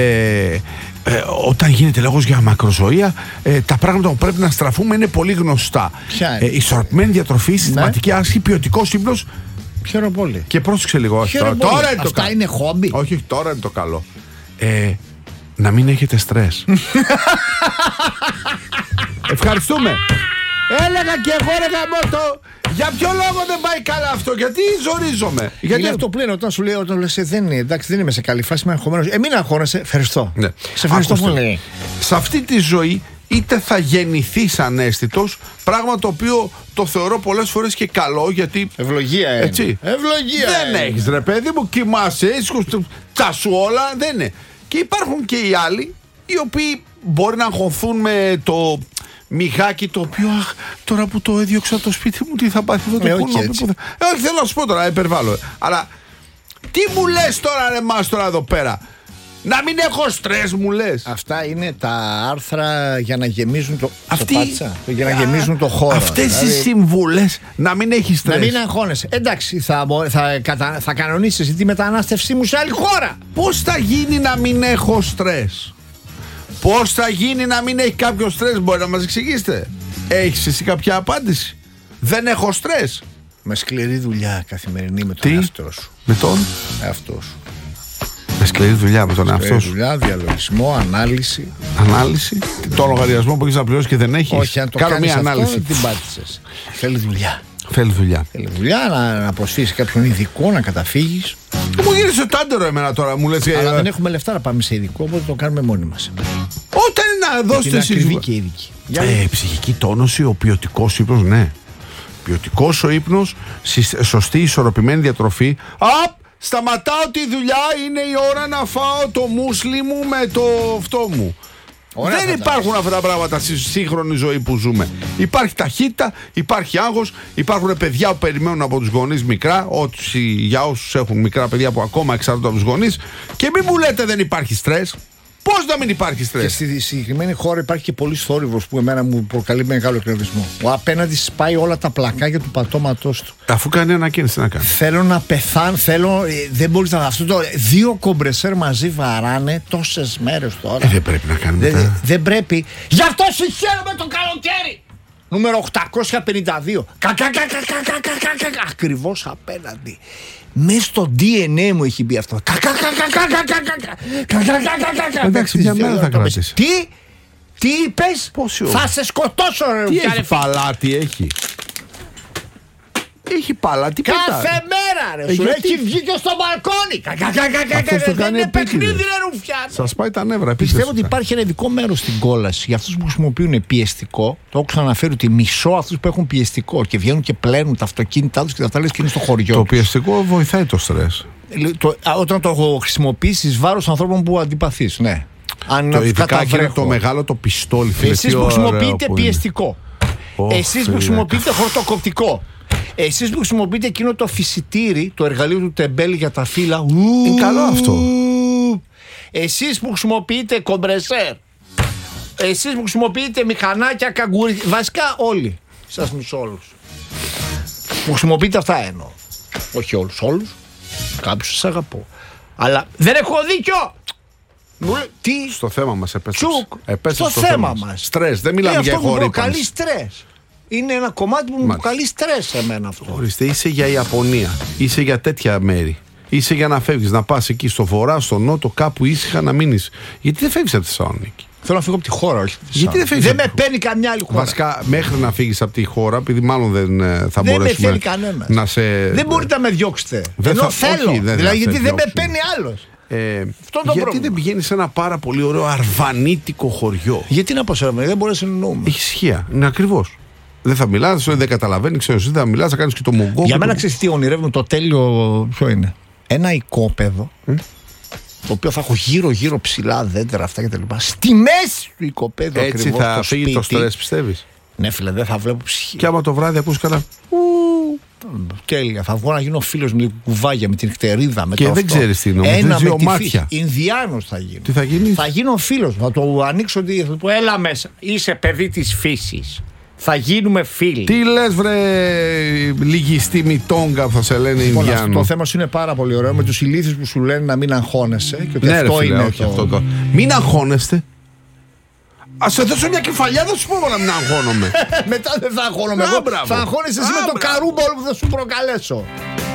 όταν γίνεται λόγος για μακροζωία, τα πράγματα που πρέπει να στραφούμε είναι πολύ γνωστά. Ισορροπημένη διατροφή, συστηματική άσκηση, ποιοτικός ύπνος. Χαίρομαι πολύ. Και πρόσεξε λίγο. Τώρα είναι αυτά είναι χόμπι. Όχι, τώρα είναι το καλό. Να μην έχετε στρες. Ευχαριστούμε. Έλεγα και εγώ ρε γαμώτο. Για ποιο λόγο δεν πάει καλά αυτό, γιατί ζορίζομαι. Γιατί αυτό που λένε όταν σου λέει, όταν λες δεν είναι, εντάξει, δεν είμαι σε καλή φάση, είμαι αγχωμένος. Μην αγχώνεσαι, ευχαριστώ. Ναι. Σε ευχαριστώ πολύ. Σε αυτή τη ζωή είτε θα γεννηθείς ανέστητος, πράγμα το οποίο το θεωρώ πολλές φορές και καλό, γιατί ευλογία είναι. Έτσι. Ευλογία δεν είναι. έχεις ρε παιδί μου, κοιμάσαι, τα σου όλα, δεν είναι. Και υπάρχουν και οι άλλοι οι οποίοι μπορεί να αγχωθούν με το μυγάκι το οποίο τώρα που το έδιωξα το σπίτι μου, τι θα πάθει εδώ το κούνο. Όχι, θέλω να σου πω τώρα, υπερβάλλω. Αλλά τι μου λες τώρα ρε μάστορα εδώ πέρα. Να μην έχω στρες μου λες. Αυτά είναι τα άρθρα για να γεμίζουν το πάτσα, για να γεμίζουν το χώρο. Αυτές οι συμβουλές να μην έχεις στρες. Να μην αγχώνεσαι. Εντάξει, θα κανονίσεις τη μετανάστευσή μου σε άλλη χώρα. Πώς θα γίνει να μην έχω στρες? Πώς θα γίνει να μην έχει κάποιο στρες? Μπορεί να μας εξηγήσετε? Έχεις εσύ κάποια απάντηση? Δεν έχω στρες. Με σκληρή δουλειά καθημερινή με τον εαυτό σου. Με τον εαυτό σου. Με σκληρή δουλειά με τον εαυτό σου. Δουλειά, διαλογισμό, ανάλυση. Ανάλυση. Το λογαριασμό που έχεις να πληρώσεις και δεν έχεις. Όχι, αν το κάνω κάνεις μια ανάλυση. αυτό, την πάτησες. Θέλει δουλειά. Θέλει δουλειά. Θέλει δουλειά, να προσφύγεις κάποιον ειδικό, να καταφύγεις. Μου γύρισε το άντερο εμένα τώρα, μου λες. Αλλά δεν έχουμε λεφτά να πάμε σε ειδικό, οπότε το κάνουμε μόνοι μας. Όταν να δώσετε εσείς. Και ειδική. Ψυχική τόνωση, ο ποιοτικός ύπνος, ναι. Ποιοτικός ο ύπνος, σωστή ισορροπημένη διατροφή. Σταματάω τη δουλειά, είναι η ώρα να φάω το μουσλι μου με το αυτό μου. Ωραία, δεν υπάρχουν αυτά τα πράγματα στη σύγχρονη ζωή που ζούμε. Υπάρχει ταχύτητα, υπάρχει άγχος, υπάρχουν παιδιά που περιμένουν από τους γονείς μικρά, για όσους έχουν μικρά παιδιά που ακόμα εξαρτώνται από τους γονείς. Και μην μου λέτε δεν υπάρχει στρες. Πώς να μην υπάρχει στρες? Και στη συγκεκριμένη χώρα υπάρχει και πολύ θόρυβος που εμένα μου προκαλεί μεγάλο εκνευρισμό. Ο απέναντι σπάει όλα τα πλακάκια του πατώματός του. Αφού κάνει ανακαίνιση, τι να κάνει? Θέλω να πεθάνω, δεν μπορείς να. Αυτό το 2 κομπρεσέρ μαζί βαράνε τόσες μέρες τώρα. Δεν πρέπει να κάνουμε. Δεν πρέπει. Γι' αυτό συγχαίρομαι το καλοκαίρι! Νούμερο 852. Ακριβώς απέναντι. Μέσα στο DNA μου έχει μπει αυτό. Εντάξει, μια μέρα θα κρατήσει. Τι είπες? Θα σε σκοτώσω ρε. Τι έχει παλάτι έχει? Έχει παλάτι πετά. Κάθε μέρα ρε. Σου έχει βγει και στο μπαλκόνι. Αυτός το κάνει παιχνίδι ρε ρουφιάνο. Σας πάει τα νεύρα. Πιστεύω ότι υπάρχει ένα ειδικό μέρος στην κόλαση για αυτούς που χρησιμοποιούν πιεστικό. Το έχω ξαναφέρει ότι μισώ αυτούς που έχουν πιεστικό και βγαίνουν και πλένουν τα αυτοκίνητά τους και τα λες και είναι στο χωριό. Το πιεστικό βοηθάει το στρες. Όταν το χρησιμοποιήσεις βάρος ανθρώπων που αντιπαθείς, ναι. Το ειδικά και το μεγάλο το πιστόλι. Εσείς που χρησιμοποιείτε πιεστικό. Εσείς που χρησιμοποιείτε χορτοκοπτικό. Εσείς που χρησιμοποιείτε εκείνο το φυσιτήρι, το εργαλείο του τεμπέλ για τα φύλλα. Είναι καλό αυτό. Εσείς που χρησιμοποιείτε κομπρεσέρ. Εσείς που χρησιμοποιείτε μηχανάκια, καγκούρι. Βασικά όλοι. Σας μισώ όλους. Που χρησιμοποιείτε αυτά εννοώ. Όχι όλους. Κάποιους σας αγαπώ. Αλλά δεν έχω δίκιο. Τι? Στο θέμα μας επέστρεψε. Στο θέμα μας. Στρες, δεν μιλάμε για χορύπανση. Αυτό μου προκαλεί στρες. Είναι ένα κομμάτι που μου προκαλεί στρες σε μένα αυτό. Ορίστε, είσαι για Ιαπωνία, είσαι για τέτοια μέρη. Είσαι για να φεύγεις, να πας εκεί στο βορρά, στο νότο, κάπου ήσυχα να μείνεις. Γιατί δεν φεύγεις από τη Θεσσαλονίκη? Θέλω να φύγω από τη χώρα, όχι. Γιατί δεν φεύγεις? Δεν με παίρνει καμιά άλλη χώρα. Βασικά, μέχρι να φύγεις από τη χώρα, επειδή μάλλον δεν θα μπορέσουμε. Δεν με θέλει κανένας. Να σε... Δεν μπορείτε να με διώξετε. Ενώ θέλω. Δηλαδή, γιατί δεν με παίρνει άλλος. Γιατί δεν πηγαίνει σε ένα πάρα πολύ ωραίο αρβανίτικο χωριό? Γιατί να αποσέρουμε, δεν μπορεί να συνεννοούμε. Έχει ισχύα. Είναι ακριβώς. Δεν θα μιλά, δεν καταλαβαίνει, ξέρω εσύ, δεν θα μιλά, θα κάνει και το μογκό. Για μένα ξέρει τι ονειρεύουμε, το τέλειο ποιο είναι? Ένα οικόπεδο. Το οποίο θα έχω γύρω-γύρω ψηλά δέντρα αυτά και τα λοιπά. Στη μέση του οικοπαίδου ακριβώς. Έτσι θα φύγει το στρες, πιστεύεις? Ναι, φίλε, δεν θα βλέπω ψυχή. Και άμα το βράδυ ακούς καλά. Τέλεια. Θα βγω να γίνω φίλος με την κουβάγια, με την νυχτερίδα. Με και το δεν ξέρεις τι είναι. Ένα με τη φύση. Ινδιάνος θα γίνω. Τι θα γίνει? Θα γίνω φίλος. Θα το ανοίξω. Θα πω, έλα μέσα. Είσαι παιδί της φύσης. Θα γίνουμε φίλοι. Τι λες, βρε, λιγιστή μητόγκα που θα σε λένε Ινδιάνο. Το θέμα σου είναι πάρα πολύ ωραίο με τους ηλίθιους που σου λένε να μην αγχώνεσαι. Και ότι ναι, αυτό ρε, φίλε, είναι όχι, αυτό το. Μην αγχώνεστε. Ας σε δώσω μια κεφαλιά, θα σου πω να μην αγχώνομαι. Μετά δεν θα αγχώνομαι. Θα αγχώνεσαι εσύ με το καρούμπολ που θα σου προκαλέσω.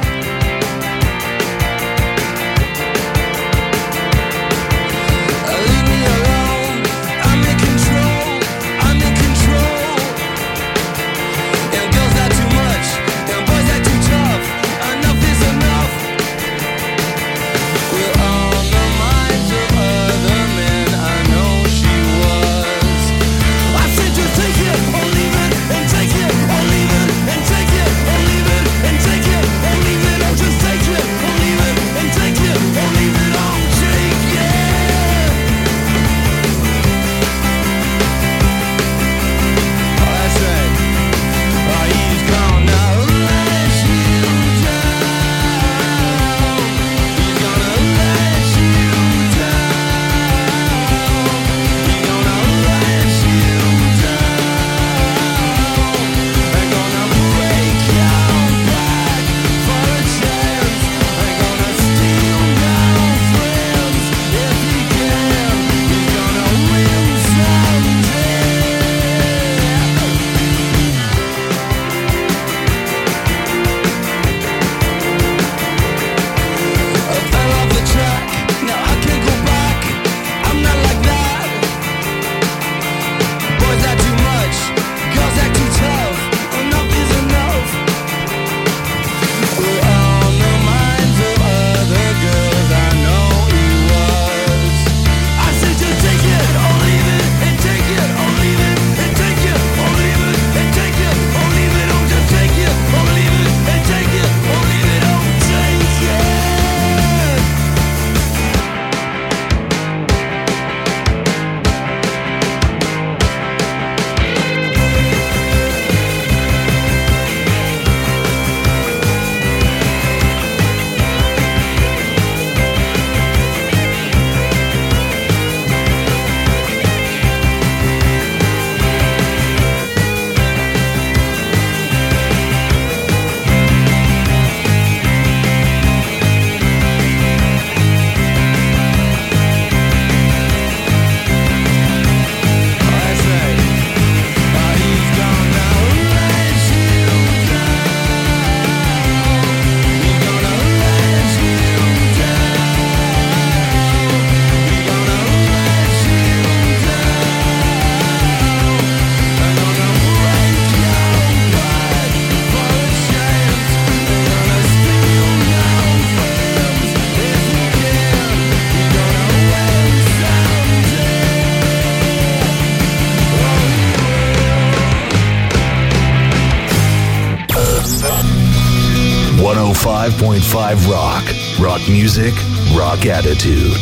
Rock. Rock music, rock attitude.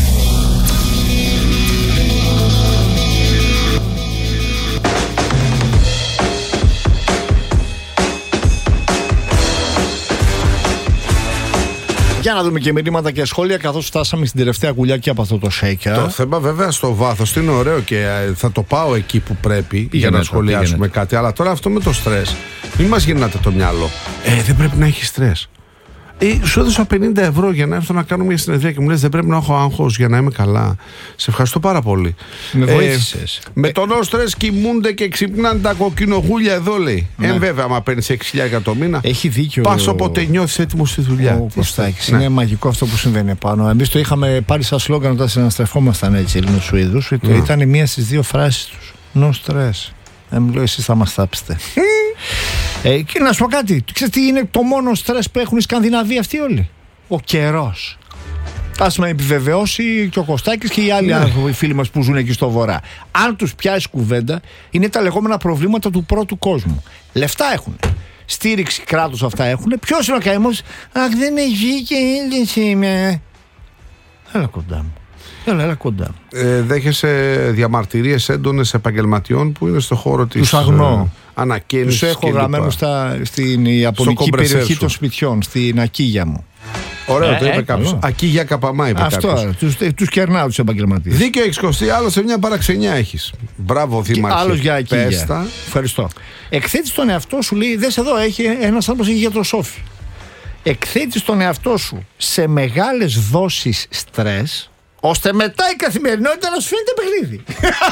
Για να δούμε και μηνύματα και σχόλια, καθώς φτάσαμε στην τελευταία κουλιά από αυτό το shaker. Το θέμα βέβαια στο βάθος είναι ωραίο και θα το πάω εκεί που πρέπει για να σχολιάσουμε κάτι. Αλλά τώρα αυτό με το στρες, μην μας γυρνάτε το μυαλό. Δεν πρέπει να έχει στρες. Σου έδωσα 50 ευρώ για να έρθω να κάνω μια συνεδρία και μου λες δεν πρέπει να έχω άγχος για να είμαι καλά. Σε ευχαριστώ πάρα πολύ. Με βοήθησες. Με τον νέο στρες κοιμούνται και ξυπνάνε τα κοκκινογούλια εδώ, λέει. Ναι. Βέβαια, άμα παίρνεις 6.000 το μήνα, έχει δίκιο. Πας όποτε νιώθεις έτοιμος στη δουλειά. Ναι. Είναι μαγικό αυτό που συμβαίνει πάνω. Εμείς το είχαμε πάρει σαν σλόγγαν όταν συναστρεφόμασταν έτσι Έλληνες Σουηδούς. Ήταν μία στις δύο φράσεις τους. No stress. Μου λέω, εσείς θα μας θάψετε. Και να σου πω κάτι, ξέρεις τι είναι το μόνο στρες που έχουν οι Σκανδιναβοί αυτοί όλοι? Ο καιρός. Ας με επιβεβαιώσει και ο Κωστάκης και οι άλλοι άνθρωποι, φίλοι μας που ζουν εκεί στο βορρά. Αν τους πιάσει κουβέντα, είναι τα λεγόμενα προβλήματα του πρώτου κόσμου. Λεφτά έχουν. Στήριξη κράτους αυτά έχουν. Ποιος είναι ο καημός? Αχ, δεν έχει και είμαι. Έλα κοντά μου. Έλα κοντά μου. Δέχεσαι διαμαρτυρίες έντονες επαγγελματιών που είναι στο χώρο της. Τους αγνώ. Ανακαίνησης. Τους έχω γραμμένους στην ιαπωνική περιοχή των σπιτιών, στην Ακίγια μου. Ωραίο, το είπε κάποιος. Ακίγια Καπαμά είπε κάποιος. Αυτό, τους κερνάω τους επαγγελματίες. Δίκαιο έχεις, Κωστή, άλλο σε μια παραξενιά έχεις. Μπράβο, Δήμαρχε. Άλλος για Ακίγια. Πέστα. Ευχαριστώ. Εκθέτεις τον εαυτό σου, λέει, δες εδώ, έχει ένας άνθρωπος έχει γιατροσόφι. Εκθέτεις τον εαυτό σου σε μεγάλες δόσεις στρες, ώστε μετά η καθημερινότητα να σου φαίνεται παιχνίδι.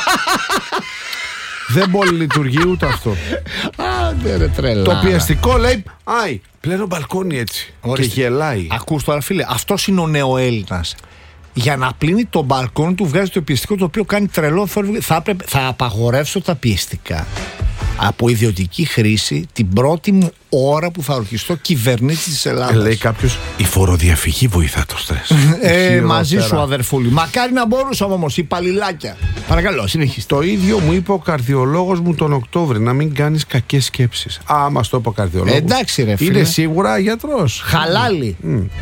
Δεν πολύ λειτουργεί ούτε αυτό. Άντε ρε τρελά. Το πιεστικό λέει, άι, πλένω μπαλκόνι έτσι. Ορίστε. Και γελάει. Ακούς τώρα, φίλε, αυτός είναι ο νεοέλληνας. Για να πλύνει το μπαλκόνι του βγάζει το πιεστικό, το οποίο κάνει τρελό θόρυβο. Θα απαγορεύσω τα πιεστικά από ιδιωτική χρήση την πρώτη μου ώρα που θα ορκιστώ κυβερνήτη της Ελλάδας. Λέει κάποιος, η φοροδιαφυγή βοηθά το στρες. Μαζί σου, αδερφούλη. Μακάρι να μπορούσαμε όμως, οι παλιλάκια. Παρακαλώ, συνεχίστε. Το ίδιο μου είπε ο καρδιολόγος μου τον Οκτώβρη, να μην κάνεις κακές σκέψεις. Μας το είπε ο καρδιολόγος. Εντάξει, ρε φίλε. Είναι σίγουρα γιατρός. Χαλάλι.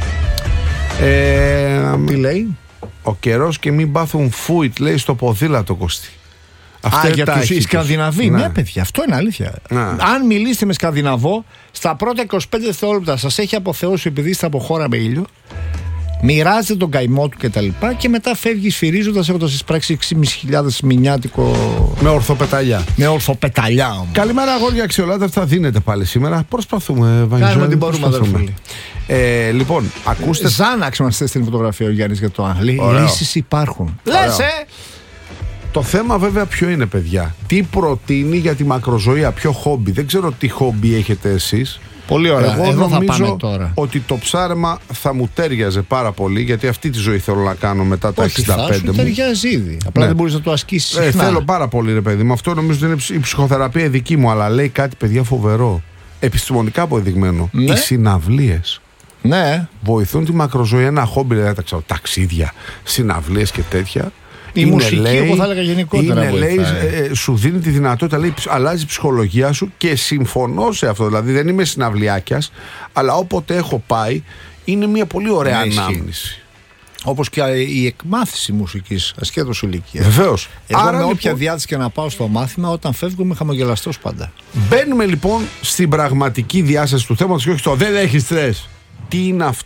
Τι λέει? Ο καιρός και μην πάθουν φούιτ, λέει, στο ποδήλατο, Κωστή. Για τους Σκανδιναβοί. Ναι, παιδιά, αυτό είναι αλήθεια. Αν μιλήσετε με Σκανδιναβό, στα πρώτα 25 δευτερόλεπτα σας έχει αποθεώσει επειδή είστε από χώρα με ήλιο, μοιράζετε τον καημό του κτλ. Και μετά φεύγει σφυρίζοντας, έχοντας εισπράξει 6.500 μηνιάτικο. Με ορθοπεταλιά. Με ορθοπεταλιά όμως. Καλημέρα, αγόρια αξιολάτευτα. Δίνετε πάλι σήμερα. Προσπαθούμε, Βαγγέλη. Κάνουμε ό,τι μπορούμε, αδερφούλη. Λοιπόν, ακούστε. Ζάναξε μας στην φωτογραφία ο Γιάννης για το Άγλι. Λύσεις υπάρχουν. Λες, Το θέμα βέβαια ποιο είναι, παιδιά? Τι προτείνει για τη μακροζωία, ποιο χόμπι? Δεν ξέρω τι χόμπι έχετε εσείς. Πολύ ωραία. Εγώ εδώ νομίζω θα πάμε τώρα. ότι το ψάρεμα θα μου τέριαζε πάρα πολύ, γιατί αυτή τη ζωή θέλω να κάνω μετά τα 65 μου. Ταιριάζει ήδη. Απλά δεν μπορείς να το ασκήσεις συχνά. Θέλω πάρα πολύ, ρε παιδί μου. Αυτό νομίζω ότι είναι η ψυχοθεραπεία δική μου, αλλά λέει κάτι, παιδιά, φοβερό. Επιστημονικά αποδεδειγμένο. Ναι. Οι συναυλίες. Ναι. Βοηθούν τη μακροζωία. Ένα χόμπι, δηλαδή, τα ξέρω, ταξίδια, συναυλίες και τέτοια. Η μουσική, εγώ θα έλεγα γενικότερα. Είναι, λέει, σου δίνει τη δυνατότητα, λέει, αλλάζει η ψυχολογία σου και συμφωνώ σε αυτό. Δηλαδή δεν είμαι συναυλιάκιας, αλλά όποτε έχω πάει είναι μια πολύ ωραία ανάμνηση. Όπως και η εκμάθηση μουσικής, ασχέτως ηλικίας. Βεβαίως. Εγώ Άρα, με όποια λοιπόν, διάθεση και να πάω στο μάθημα, όταν φεύγω είμαι χαμογελαστός πάντα. Μπαίνουμε λοιπόν στην πραγματική διάσταση του θέματος και όχι στο δεν έχει στρες. Τι είναι αυτό